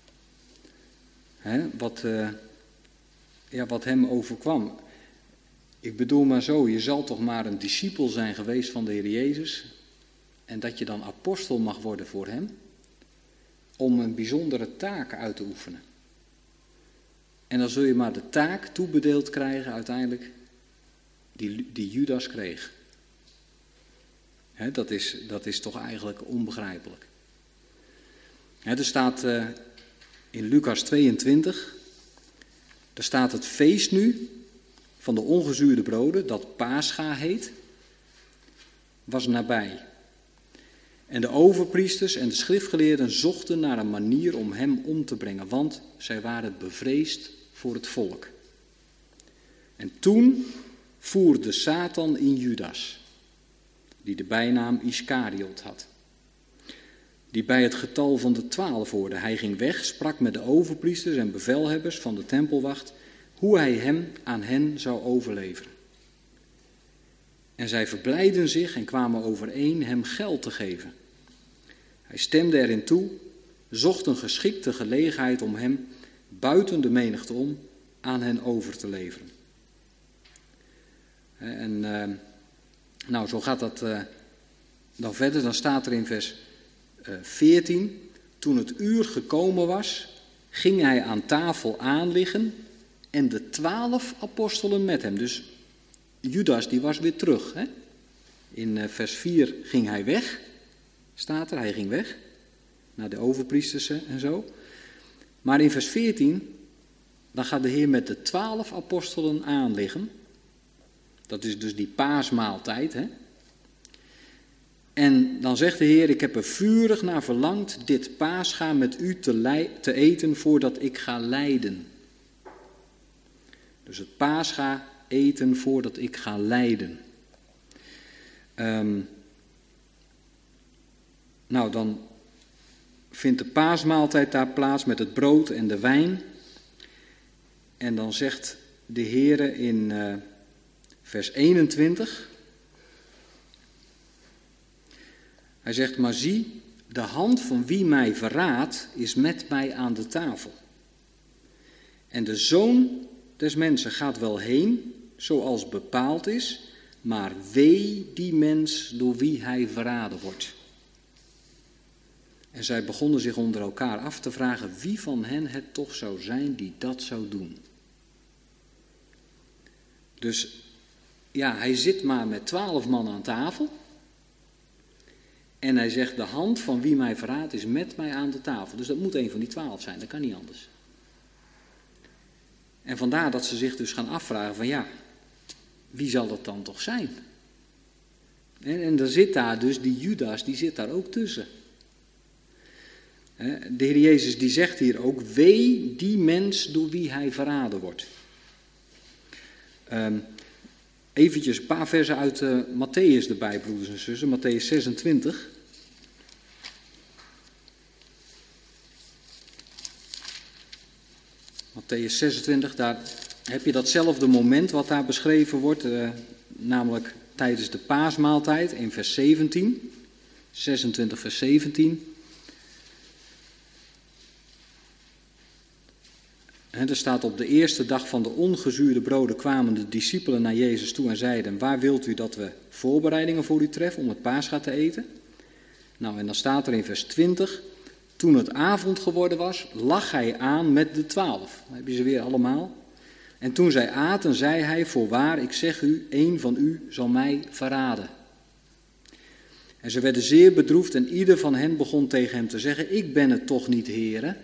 Hè, wat, uh, ja, wat hem overkwam. Ik bedoel maar zo, je zal toch maar een discipel zijn geweest van de Heer Jezus. En dat je dan apostel mag worden voor hem. Om een bijzondere taak uit te oefenen. En dan zul je maar de taak toebedeeld krijgen uiteindelijk die, die Judas kreeg. He, dat, is, dat is toch eigenlijk onbegrijpelijk. He, er staat uh, in Lucas tweeëntwintig, er staat het feest nu van de ongezuurde broden, dat Pascha heet, was nabij. En de overpriesters en de schriftgeleerden zochten naar een manier om hem om te brengen, want zij waren bevreesd voor het volk. En toen voerde Satan in Judas, die de bijnaam Iskariot had, die bij het getal van de twaalf hoorde. Hij ging weg, sprak met de overpriesters en bevelhebbers van de tempelwacht, hoe hij hem aan hen zou overleveren. En zij verblijdden zich en kwamen overeen hem geld te geven. Hij stemde erin toe, zocht een geschikte gelegenheid om hem buiten de menigte om aan hen over te leveren. En uh, nou, zo gaat dat uh, dan verder. Dan staat er in vers uh, veertien, toen het uur gekomen was, ging hij aan tafel aanliggen en de twaalf apostelen met hem. Dus Judas die was weer terug. Hè? In uh, vers vier ging hij weg, staat er, hij ging weg, naar de overpriesters en zo. Maar in vers veertien, dan gaat de Heer met de twaalf apostelen aanliggen. Dat is dus die paasmaaltijd. Hè? En dan zegt de Heer, ik heb er vurig naar verlangd dit paascha met u te, lei- te eten voordat ik ga lijden. Dus het paascha eten voordat ik ga lijden. Um, nou, dan vindt de paasmaaltijd daar plaats met het brood en de wijn. En dan zegt de Heere in uh, vers eenentwintig. Hij zegt, maar zie, de hand van wie mij verraadt is met mij aan de tafel. En de Zoon des mensen gaat wel heen, zoals bepaald is, maar wee die mens door wie hij verraden wordt. En zij begonnen zich onder elkaar af te vragen wie van hen het toch zou zijn die dat zou doen. Dus ja, hij zit maar met twaalf man aan tafel. En hij zegt, de hand van wie mij verraadt is met mij aan de tafel. Dus dat moet een van die twaalf zijn, dat kan niet anders. En vandaar dat ze zich dus gaan afvragen van ja, wie zal dat dan toch zijn? En, en dan zit daar dus die Judas, die zit daar ook tussen. De Heer Jezus die zegt hier ook, wee die mens door wie hij verraden wordt. Um, eventjes een paar versen uit uh, Matthäus erbij, broeders en zussen, Matthäus zesentwintig. Matthäus zesentwintig, daar heb je datzelfde moment wat daar beschreven wordt, uh, namelijk tijdens de paasmaaltijd in vers zeventien. zesentwintig vers zeventien. En er staat, op de eerste dag van de ongezuurde broden kwamen de discipelen naar Jezus toe en zeiden, waar wilt u dat we voorbereidingen voor u treffen om het paascha te eten? Nou, en dan staat er in vers twintig, toen het avond geworden was, lag hij aan met de twaalf. Dan heb je ze weer allemaal. En toen zij aten, zei hij, voorwaar, ik zeg u, één van u zal mij verraden. En ze werden zeer bedroefd en ieder van hen begon tegen hem te zeggen, ik ben het toch niet, Heere.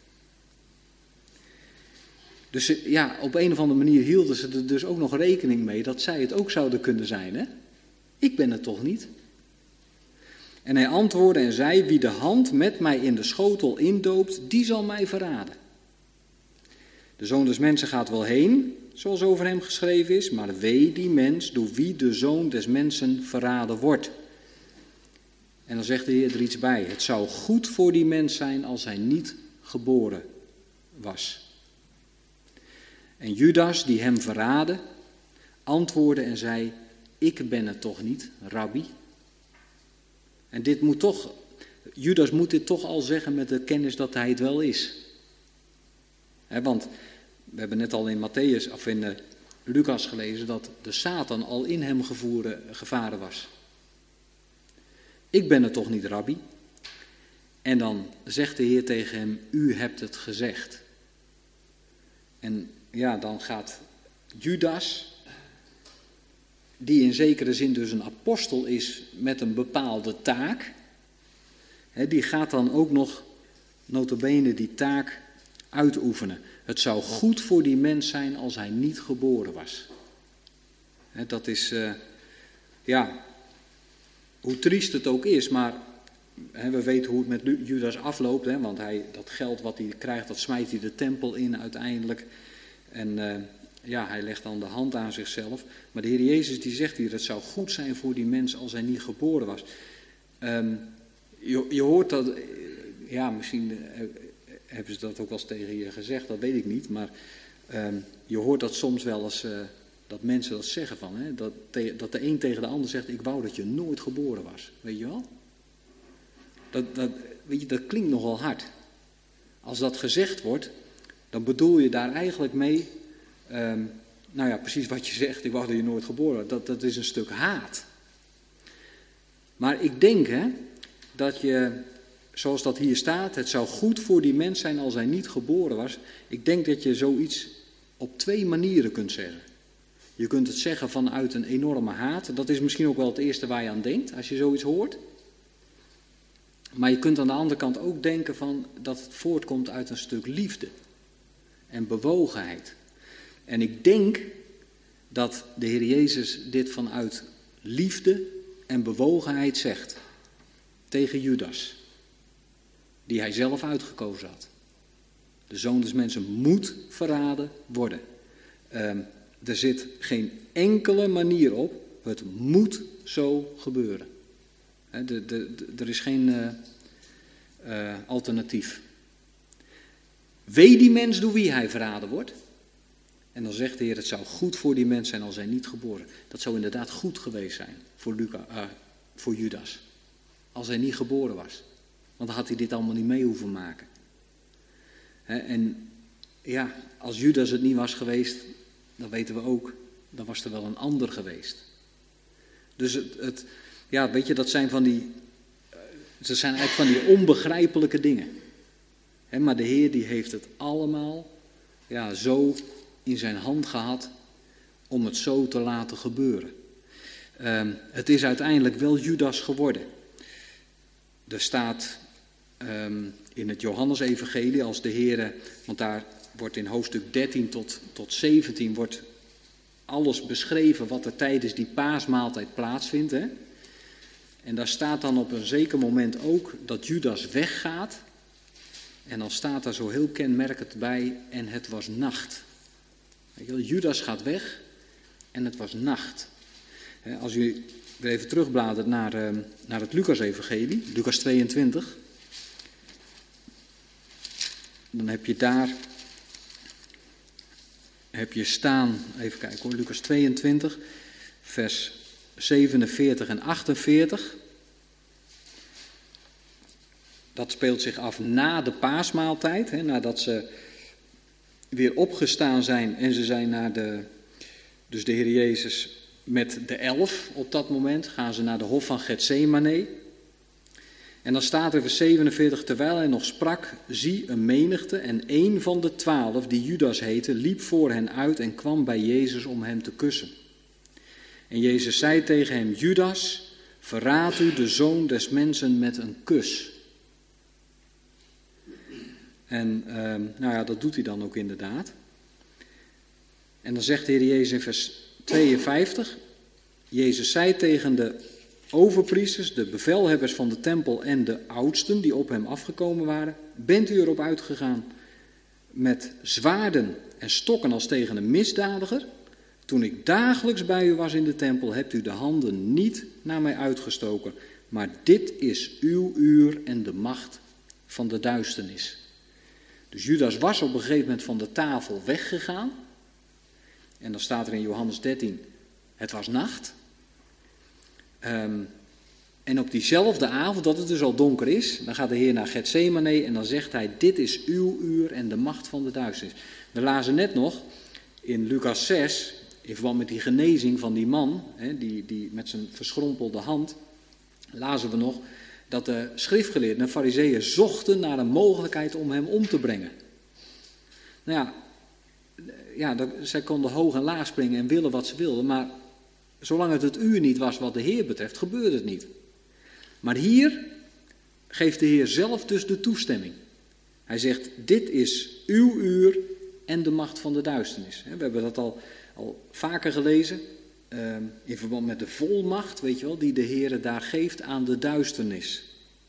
Dus ja, op een of andere manier hielden ze er dus ook nog rekening mee dat zij het ook zouden kunnen zijn. Hè? Ik ben het toch niet? En hij antwoordde en zei, wie de hand met mij in de schotel indoopt, die zal mij verraden. De Zoon des Mensen gaat wel heen, zoals over hem geschreven is, maar wee die mens door wie de Zoon des Mensen verraden wordt. En dan zegt de Heer er iets bij. Het zou goed voor die mens zijn als hij niet geboren was. En Judas, die hem verraadde, antwoordde en zei, ik ben het toch niet, rabbi? En dit moet toch, Judas moet dit toch al zeggen met de kennis dat hij het wel is. He, want we hebben net al in Matthäus, of in uh, Lucas gelezen, dat de Satan al in hem gevoeren, gevaren was. Ik ben het toch niet, rabbi? En dan zegt de Heer tegen hem, u hebt het gezegd. En ja, dan gaat Judas, die in zekere zin dus een apostel is met een bepaalde taak, hè, die gaat dan ook nog nota bene die taak uitoefenen. Het zou goed voor die mens zijn als hij niet geboren was. Hè, dat is, uh, ja, hoe triest het ook is, maar hè, we weten hoe het met Judas afloopt, hè, want hij, dat geld wat hij krijgt, dat smijt hij de tempel in uiteindelijk. En uh, ja, hij legt dan de hand aan zichzelf. Maar de Heer Jezus die zegt hier, het zou goed zijn voor die mens als hij niet geboren was. Um, je, je hoort dat, ja, misschien uh, hebben ze dat ook wel eens tegen je gezegd, dat weet ik niet. Maar um, je hoort dat soms wel eens, uh, dat mensen dat zeggen van, hè, dat, te, dat de een tegen de ander zegt, ik wou dat je nooit geboren was. Weet je wel? Dat, dat, weet je, dat klinkt nogal hard. Als dat gezegd wordt, dan bedoel je daar eigenlijk mee, um, nou ja, precies wat je zegt, ik wou dat je nooit geboren was. Dat, dat is een stuk haat. Maar ik denk, hè, dat je, zoals dat hier staat, het zou goed voor die mens zijn als hij niet geboren was. Ik denk dat je zoiets op twee manieren kunt zeggen. Je kunt het zeggen vanuit een enorme haat. Dat is misschien ook wel het eerste waar je aan denkt, als je zoiets hoort. Maar je kunt aan de andere kant ook denken van dat het voortkomt uit een stuk liefde en bewogenheid. En ik denk dat de Heer Jezus dit vanuit liefde en bewogenheid zegt tegen Judas, die hij zelf uitgekozen had. De Zoon des Mensen moet verraden worden. Um, er zit geen enkele manier op, het moet zo gebeuren. He, de, de, de, er is geen uh, uh, alternatief. Wee die mens door wie hij verraden wordt. En dan zegt de Heer, het zou goed voor die mens zijn als hij niet geboren. Dat zou inderdaad goed geweest zijn voor, Luca, uh, voor Judas. Als hij niet geboren was. Want dan had hij dit allemaal niet mee hoeven maken. He, en ja, als Judas het niet was geweest, dan weten we ook, dan was er wel een ander geweest. Dus het, het ja, weet je, dat zijn van die, uh, Het zijn eigenlijk van die onbegrijpelijke dingen. He, maar de Heer die heeft het allemaal ja, zo in zijn hand gehad om het zo te laten gebeuren. Um, het is uiteindelijk wel Judas geworden. Er staat um, in het Johannesevangelie als de Heer, want daar wordt in hoofdstuk dertien tot, tot zeventien wordt alles beschreven wat er tijdens die paasmaaltijd plaatsvindt. Hè? En daar staat dan op een zeker moment ook dat Judas weggaat. En dan staat daar zo heel kenmerkend bij, en het was nacht. Weet je wel, Judas gaat weg en het was nacht. Als u weer even terugbladert naar, uh, naar het Lucas-evangelie, Lucas tweeëntwintig. Dan heb je daar, heb je staan, even kijken hoor, Lucas tweeëntwintig, vers zevenenveertig en achtenveertig. Dat speelt zich af na de paasmaaltijd, hè, nadat ze weer opgestaan zijn en ze zijn naar de, dus de Heer Jezus met de elf op dat moment, gaan ze naar de hof van Getsemane. En dan staat er vers zevenenveertig, terwijl hij nog sprak, zie een menigte en een van de twaalf, die Judas heette, liep voor hen uit en kwam bij Jezus om hem te kussen. En Jezus zei tegen hem, Judas, verraadt u de Zoon des Mensen met een kus? En uh, nou ja, dat doet hij dan ook inderdaad. En dan zegt de Heer Jezus in vers tweeënvijftig, Jezus zei tegen de overpriesters, de bevelhebbers van de tempel en de oudsten die op hem afgekomen waren, bent u erop uitgegaan met zwaarden en stokken als tegen een misdadiger? Toen ik dagelijks bij u was in de tempel, hebt u de handen niet naar mij uitgestoken, maar dit is uw uur en de macht van de duisternis. Dus Judas was op een gegeven moment van de tafel weggegaan. En dan staat er in Johannes dertien, het was nacht. Um, en op diezelfde avond, dat het dus al donker is, dan gaat de Heer naar Getsemane en dan zegt hij, dit is uw uur en de macht van de duisternis. We lazen net nog in Lucas zes, in verband met die genezing van die man, hè, die, die met zijn verschrompelde hand, lazen we nog dat de schriftgeleerden en farizeeën zochten naar een mogelijkheid om hem om te brengen. Nou ja, ja dat, zij konden hoog en laag springen en willen wat ze wilden, maar zolang het het uur niet was wat de Heer betreft, gebeurde het niet. Maar hier geeft de Heer zelf dus de toestemming. Hij zegt, dit is uw uur en de macht van de duisternis. We hebben dat al, al vaker gelezen, in verband met de volmacht, weet je wel, die de Heer daar geeft aan de duisternis.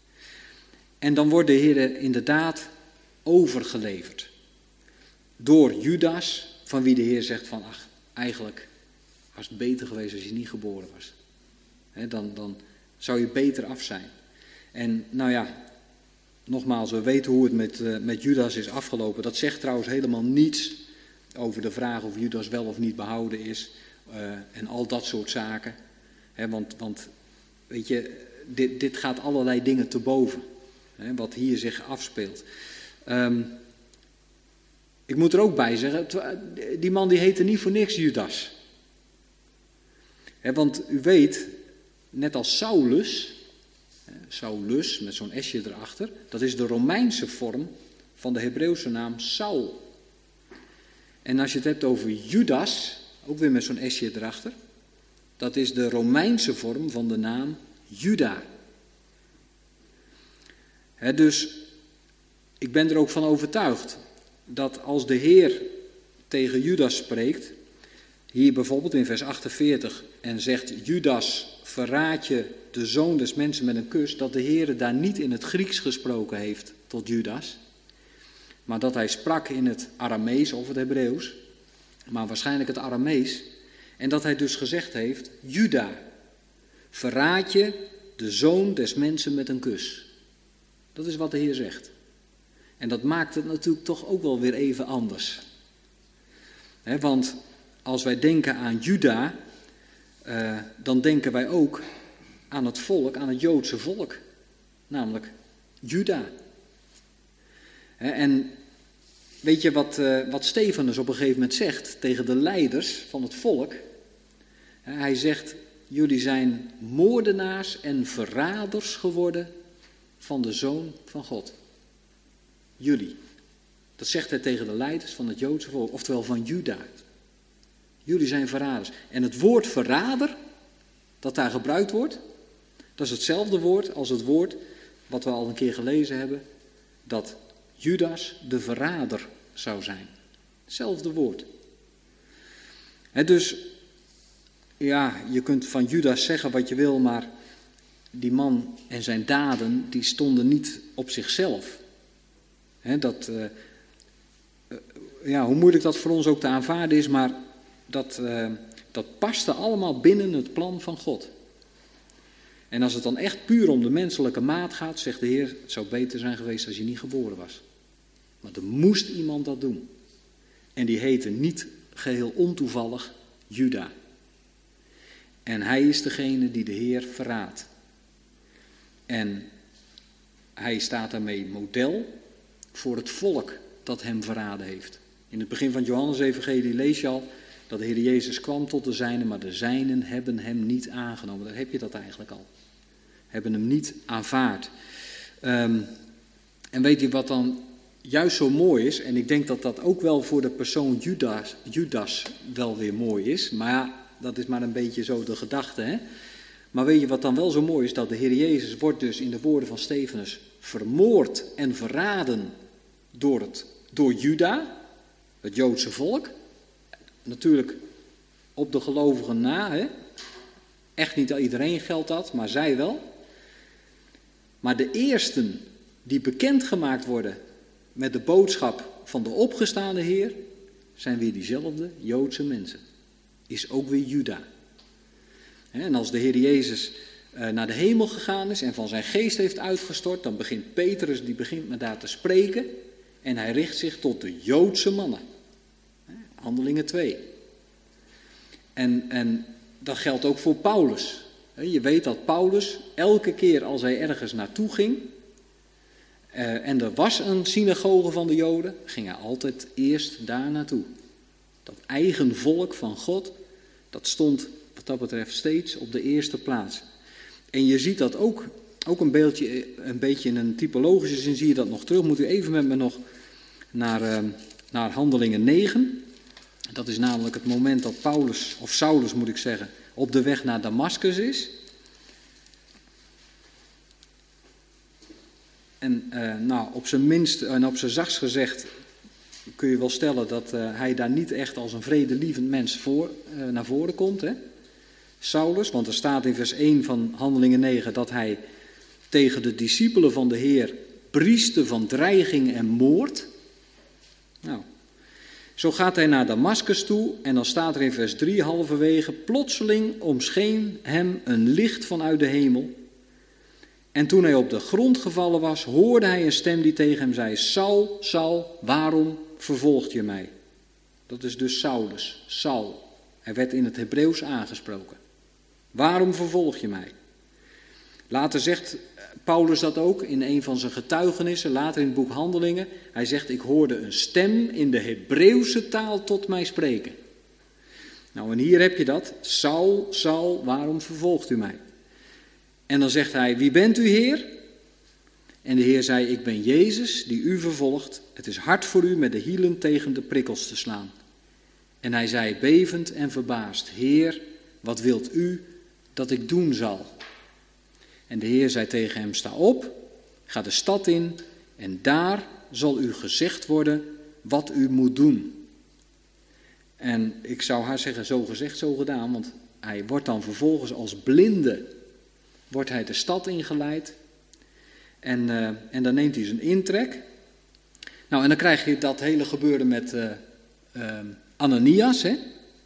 En dan wordt de Heer inderdaad overgeleverd. Door Judas, van wie de Heer zegt van, ach, eigenlijk was het beter geweest als je niet geboren was. He, dan, dan zou je beter af zijn. En nou ja, nogmaals, we weten hoe het met, uh, met Judas is afgelopen. Dat zegt trouwens helemaal niets over de vraag of Judas wel of niet behouden is. Uh, en al dat soort zaken. He, want, want, weet je, dit, dit gaat allerlei dingen te boven. He, wat hier zich afspeelt. Um, ik moet er ook bij zeggen, die man die heette niet voor niks Judas. He, want u weet, net als Saulus, Saulus met zo'n esje erachter, dat is de Romeinse vorm van de Hebreeuwse naam Saul. En als je het hebt over Judas, ook weer met zo'n esje erachter, dat is de Romeinse vorm van de naam Juda. He, dus ik ben er ook van overtuigd dat als de Heer tegen Judas spreekt, hier bijvoorbeeld in vers achtenveertig, en zegt Judas, verraad je de Zoon des Mensen met een kus, dat de Heer daar niet in het Grieks gesproken heeft tot Judas, maar dat hij sprak in het Aramees of het Hebreeuws, maar waarschijnlijk het Aramees, en dat hij dus gezegd heeft, Juda, verraad je de Zoon des Mensen met een kus. Dat is wat de Heer zegt. En dat maakt het natuurlijk toch ook wel weer even anders. He, want als wij denken aan Juda, uh, dan denken wij ook aan het volk, aan het Joodse volk. Namelijk Juda. He, en weet je wat, uh, wat Stefanus op een gegeven moment zegt tegen de leiders van het volk? He, hij zegt, jullie zijn moordenaars en verraders geworden van de Zoon van God. Jullie. Dat zegt hij tegen de leiders van het Joodse volk, oftewel van Juda. Jullie zijn verraders. En het woord verrader, dat daar gebruikt wordt, dat is hetzelfde woord als het woord wat we al een keer gelezen hebben, dat Judas de verrader zou zijn. Hetzelfde woord. He, dus, ja, je kunt van Judas zeggen wat je wil, maar die man en zijn daden, die stonden niet op zichzelf. He, dat, uh, uh, ja, hoe moeilijk dat voor ons ook te aanvaarden is, maar dat, uh, dat paste allemaal binnen het plan van God. En als het dan echt puur om de menselijke maat gaat, zegt de Heer, het zou beter zijn geweest als je niet geboren was. Maar er moest iemand dat doen. En die heette niet geheel ontoevallig Juda. En hij is degene die de Heer verraadt. En hij staat daarmee model voor het volk dat hem verraden heeft. In het begin van het Johannes-evangelie lees je al dat de Heer Jezus kwam tot de zijnen, maar de zijnen hebben hem niet aangenomen. Daar heb je dat eigenlijk al. Hebben hem niet aanvaard. Um, en weet je wat dan juist zo mooi is? En ik denk dat dat ook wel voor de persoon Judas, Judas wel weer mooi is. Maar ja, dat is maar een beetje zo de gedachte, hè? Maar weet je wat dan wel zo mooi is? Dat de Heer Jezus wordt dus in de woorden van Stefanus vermoord en verraden door, het, door Juda, het Joodse volk. Natuurlijk op de gelovigen na, hè? Echt niet iedereen geldt dat, maar zij wel. Maar de eersten die bekendgemaakt worden met de boodschap van de opgestaande Heer, zijn weer diezelfde Joodse mensen. Is ook weer Juda. En als de Heer Jezus naar de hemel gegaan is en van zijn geest heeft uitgestort, dan begint Petrus, die begint met daar te spreken en hij richt zich tot de Joodse mannen. Handelingen twee. En, en dat geldt ook voor Paulus. Je weet dat Paulus elke keer als hij ergens naartoe ging, uh, en er was een synagoge van de Joden, ging hij altijd eerst daar naartoe. Dat eigen volk van God, dat stond wat dat betreft steeds op de eerste plaats. En je ziet dat ook, ook een, beeldje, een beetje in een typologische zin zie je dat nog terug. Moet u even met me nog naar, uh, naar Handelingen negen. Dat is namelijk het moment dat Paulus, of Saulus moet ik zeggen, op de weg naar Damascus is. En uh, nou, op zijn minst en op zijn zachtst gezegd kun je wel stellen dat uh, hij daar niet echt als een vredelievend mens voor, uh, naar voren komt. Hè? Saulus, want er staat in vers één van Handelingen negen dat hij tegen de discipelen van de Heer brieste van dreiging en moord. Nou, zo gaat hij naar Damascus toe en dan staat er in vers drie halverwege, plotseling omscheen hem een licht vanuit de hemel. En toen hij op de grond gevallen was, hoorde hij een stem die tegen hem zei, Saul, Saul, waarom vervolgt je mij? Dat is dus Saulus, Saul. Hij werd in het Hebreeuws aangesproken. Waarom vervolg je mij? Later zegt Paulus dat ook in een van zijn getuigenissen, later in het boek Handelingen. Hij zegt, ik hoorde een stem in de Hebreeuwse taal tot mij spreken. Nou, en hier heb je dat. Saul, Saul, waarom vervolgt u mij? En dan zegt hij, wie bent u, Heer? En de Heer zei, ik ben Jezus die u vervolgt. Het is hard voor u met de hielen tegen de prikkels te slaan. En hij zei, bevend en verbaasd, Heer, wat wilt u dat ik doen zal? En de Heer zei tegen hem, sta op, ga de stad in en daar zal u gezegd worden wat u moet doen. En ik zou haar zeggen, zo gezegd, zo gedaan, want hij wordt dan vervolgens als blinde, wordt hij de stad ingeleid en, uh, en dan neemt hij zijn intrek. Nou, en dan krijg je dat hele gebeuren met uh, uh, Ananias, hè.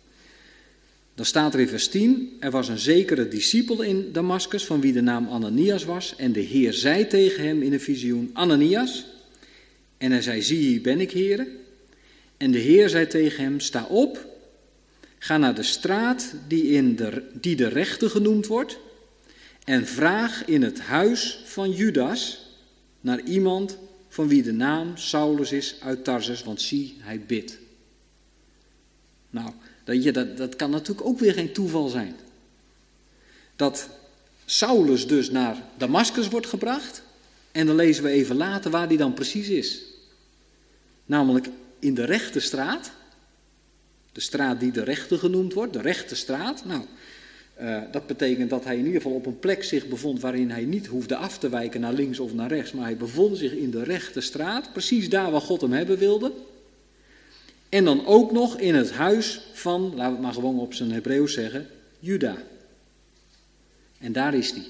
Dan staat er in vers tien, er was een zekere discipel in Damascus van wie de naam Ananias was. En de Heer zei tegen hem in een visioen, Ananias. En hij zei, zie hier ben ik, Heere. En de Heer zei tegen hem, sta op, ga naar de straat die, in de, die de rechte genoemd wordt. En vraag in het huis van Judas naar iemand van wie de naam Saulus is uit Tarsus, want zie, hij bidt. Nou, dat, je, dat, dat kan natuurlijk ook weer geen toeval zijn. Dat Saulus dus naar Damascus wordt gebracht En dan lezen we even later waar die dan precies is. Namelijk in de rechte straat. De straat die de rechte genoemd wordt, de rechte straat. Nou, uh, dat betekent dat hij in ieder geval op een plek zich bevond waarin hij niet hoefde af te wijken naar links of naar rechts. Maar hij bevond zich in de rechte straat, precies daar waar God hem hebben wilde. En dan ook nog in het huis van, laten we het maar gewoon op zijn Hebreeuws zeggen, Juda. En daar is hij.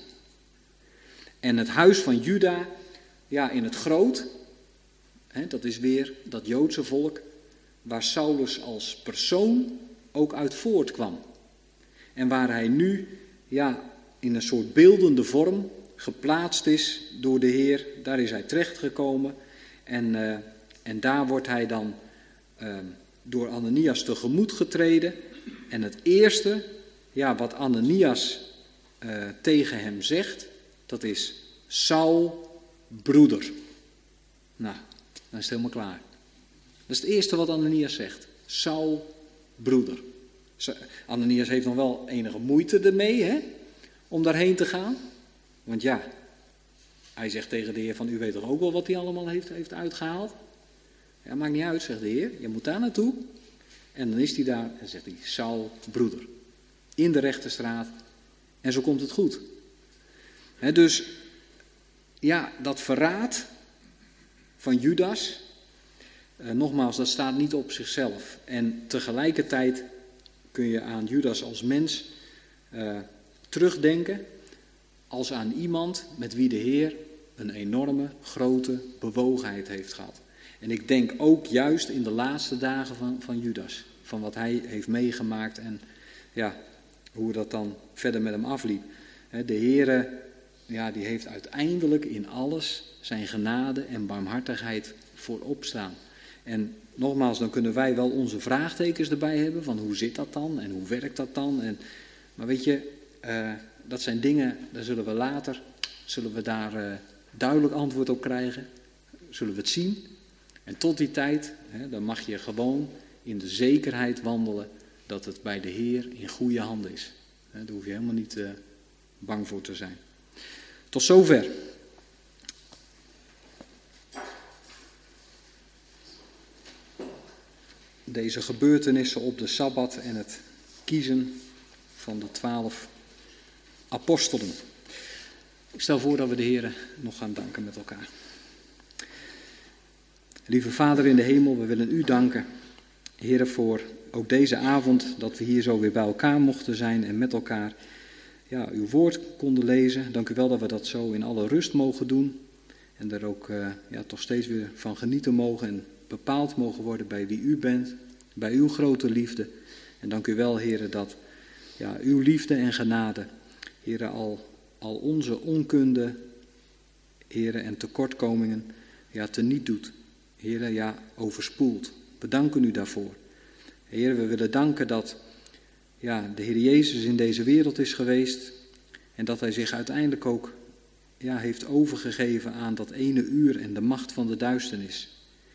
En het huis van Juda, ja, in het groot, hè, dat is weer dat Joodse volk, waar Saulus als persoon ook uit voortkwam. En waar hij nu, ja, in een soort beeldende vorm geplaatst is door de Heer. Daar is hij terechtgekomen. En, uh, en daar wordt hij dan uh, door Ananias tegemoet getreden. En het eerste, ja, wat Ananias uh, tegen hem zegt, dat is Saul, broeder. Nou, dan is het helemaal klaar. Dat is het eerste wat Ananias zegt. Saul, broeder. Ananias heeft nog wel enige moeite ermee, hè, om daarheen te gaan. Want ja, hij zegt tegen de Heer van, u weet toch ook wel wat hij allemaal heeft, heeft uitgehaald? Ja, maakt niet uit, zegt de Heer. Je moet daar naartoe. En dan is hij daar en zegt hij, Saul, broeder. In de rechte straat. En zo komt het goed. He, dus, ja, dat verraad van Judas, eh, nogmaals, dat staat niet op zichzelf. En tegelijkertijd kun je aan Judas als mens uh, terugdenken als aan iemand met wie de Heer een enorme, grote bewogenheid heeft gehad. En ik denk ook juist in de laatste dagen van, van Judas, van wat hij heeft meegemaakt en ja, hoe dat dan verder met hem afliep. De Heer, ja, die heeft uiteindelijk in alles zijn genade en barmhartigheid voorop staan. En nogmaals, dan kunnen wij wel onze vraagtekens erbij hebben, van hoe zit dat dan en hoe werkt dat dan. En, maar weet je, uh, dat zijn dingen, daar zullen we later, zullen we daar uh, duidelijk antwoord op krijgen. Zullen we het zien. En tot die tijd, hè, dan mag je gewoon in de zekerheid wandelen dat het bij de Heer in goede handen is. Hè, daar hoef je helemaal niet uh, bang voor te zijn. Tot zover. Deze gebeurtenissen op de Sabbat en het kiezen van de twaalf apostelen. Ik stel voor dat we de Heer nog gaan danken met elkaar. Lieve Vader in de hemel, we willen u danken, Heer, voor ook deze avond dat we hier zo weer bij elkaar mochten zijn en met elkaar ja, uw woord konden lezen. Dank u wel dat we dat zo in alle rust mogen doen en er ook uh, ja, toch steeds weer van genieten mogen en bepaald mogen worden bij wie u bent, bij uw grote liefde. En dank u wel, Heer, dat ja, uw liefde en genade, Heer, al, al onze onkunde, Heer, en tekortkomingen ja, teniet doet. Heer, ja, overspoelt. We danken u daarvoor. Heer, we willen danken dat ja, de Heer Jezus in deze wereld is geweest en dat hij zich uiteindelijk ook ja, heeft overgegeven aan dat ene uur en de macht van de duisternis.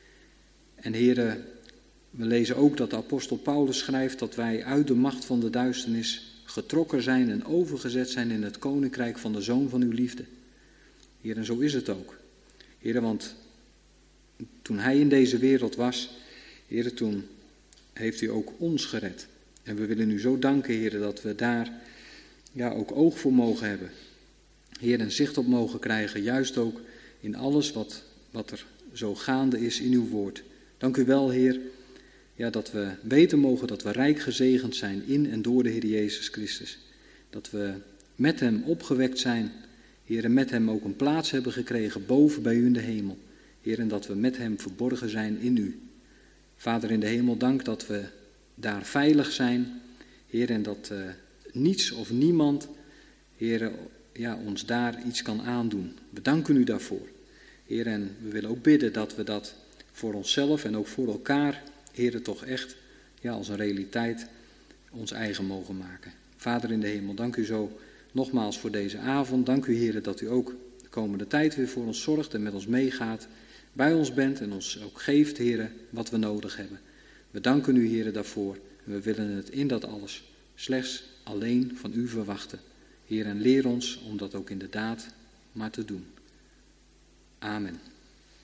En Heer, we lezen ook dat de apostel Paulus schrijft dat wij uit de macht van de duisternis getrokken zijn en overgezet zijn in het koninkrijk van de Zoon van uw liefde. Heer, en zo is het ook. Heer, want toen hij in deze wereld was, Heer, toen heeft u ook ons gered. En we willen u zo danken, Heer, dat we daar ja, ook oog voor mogen hebben. Heer, en zicht op mogen krijgen, juist ook in alles wat, wat er zo gaande is in uw woord. Dank u wel, Heer, ja, dat we weten mogen dat we rijk gezegend zijn in en door de Heer Jezus Christus. Dat we met hem opgewekt zijn, Heer, en met hem ook een plaats hebben gekregen boven bij u in de hemel. Heer, en dat we met hem verborgen zijn in u. Vader in de hemel, dank dat we daar veilig zijn, Heer, en dat uh, niets of niemand, Heer, ja, ons daar iets kan aandoen. We danken u daarvoor, Heer, en we willen ook bidden dat we dat voor onszelf en ook voor elkaar, Heer, toch echt ja, als een realiteit ons eigen mogen maken. Vader in de hemel, dank u zo nogmaals voor deze avond. Dank u, Heer, dat u ook de komende tijd weer voor ons zorgt en met ons meegaat, bij ons bent en ons ook geeft, Heer, wat we nodig hebben. We danken u, Heer, daarvoor. En we willen het in dat alles slechts alleen van u verwachten. Heer, en leer ons om dat ook in de daad maar te doen. Amen.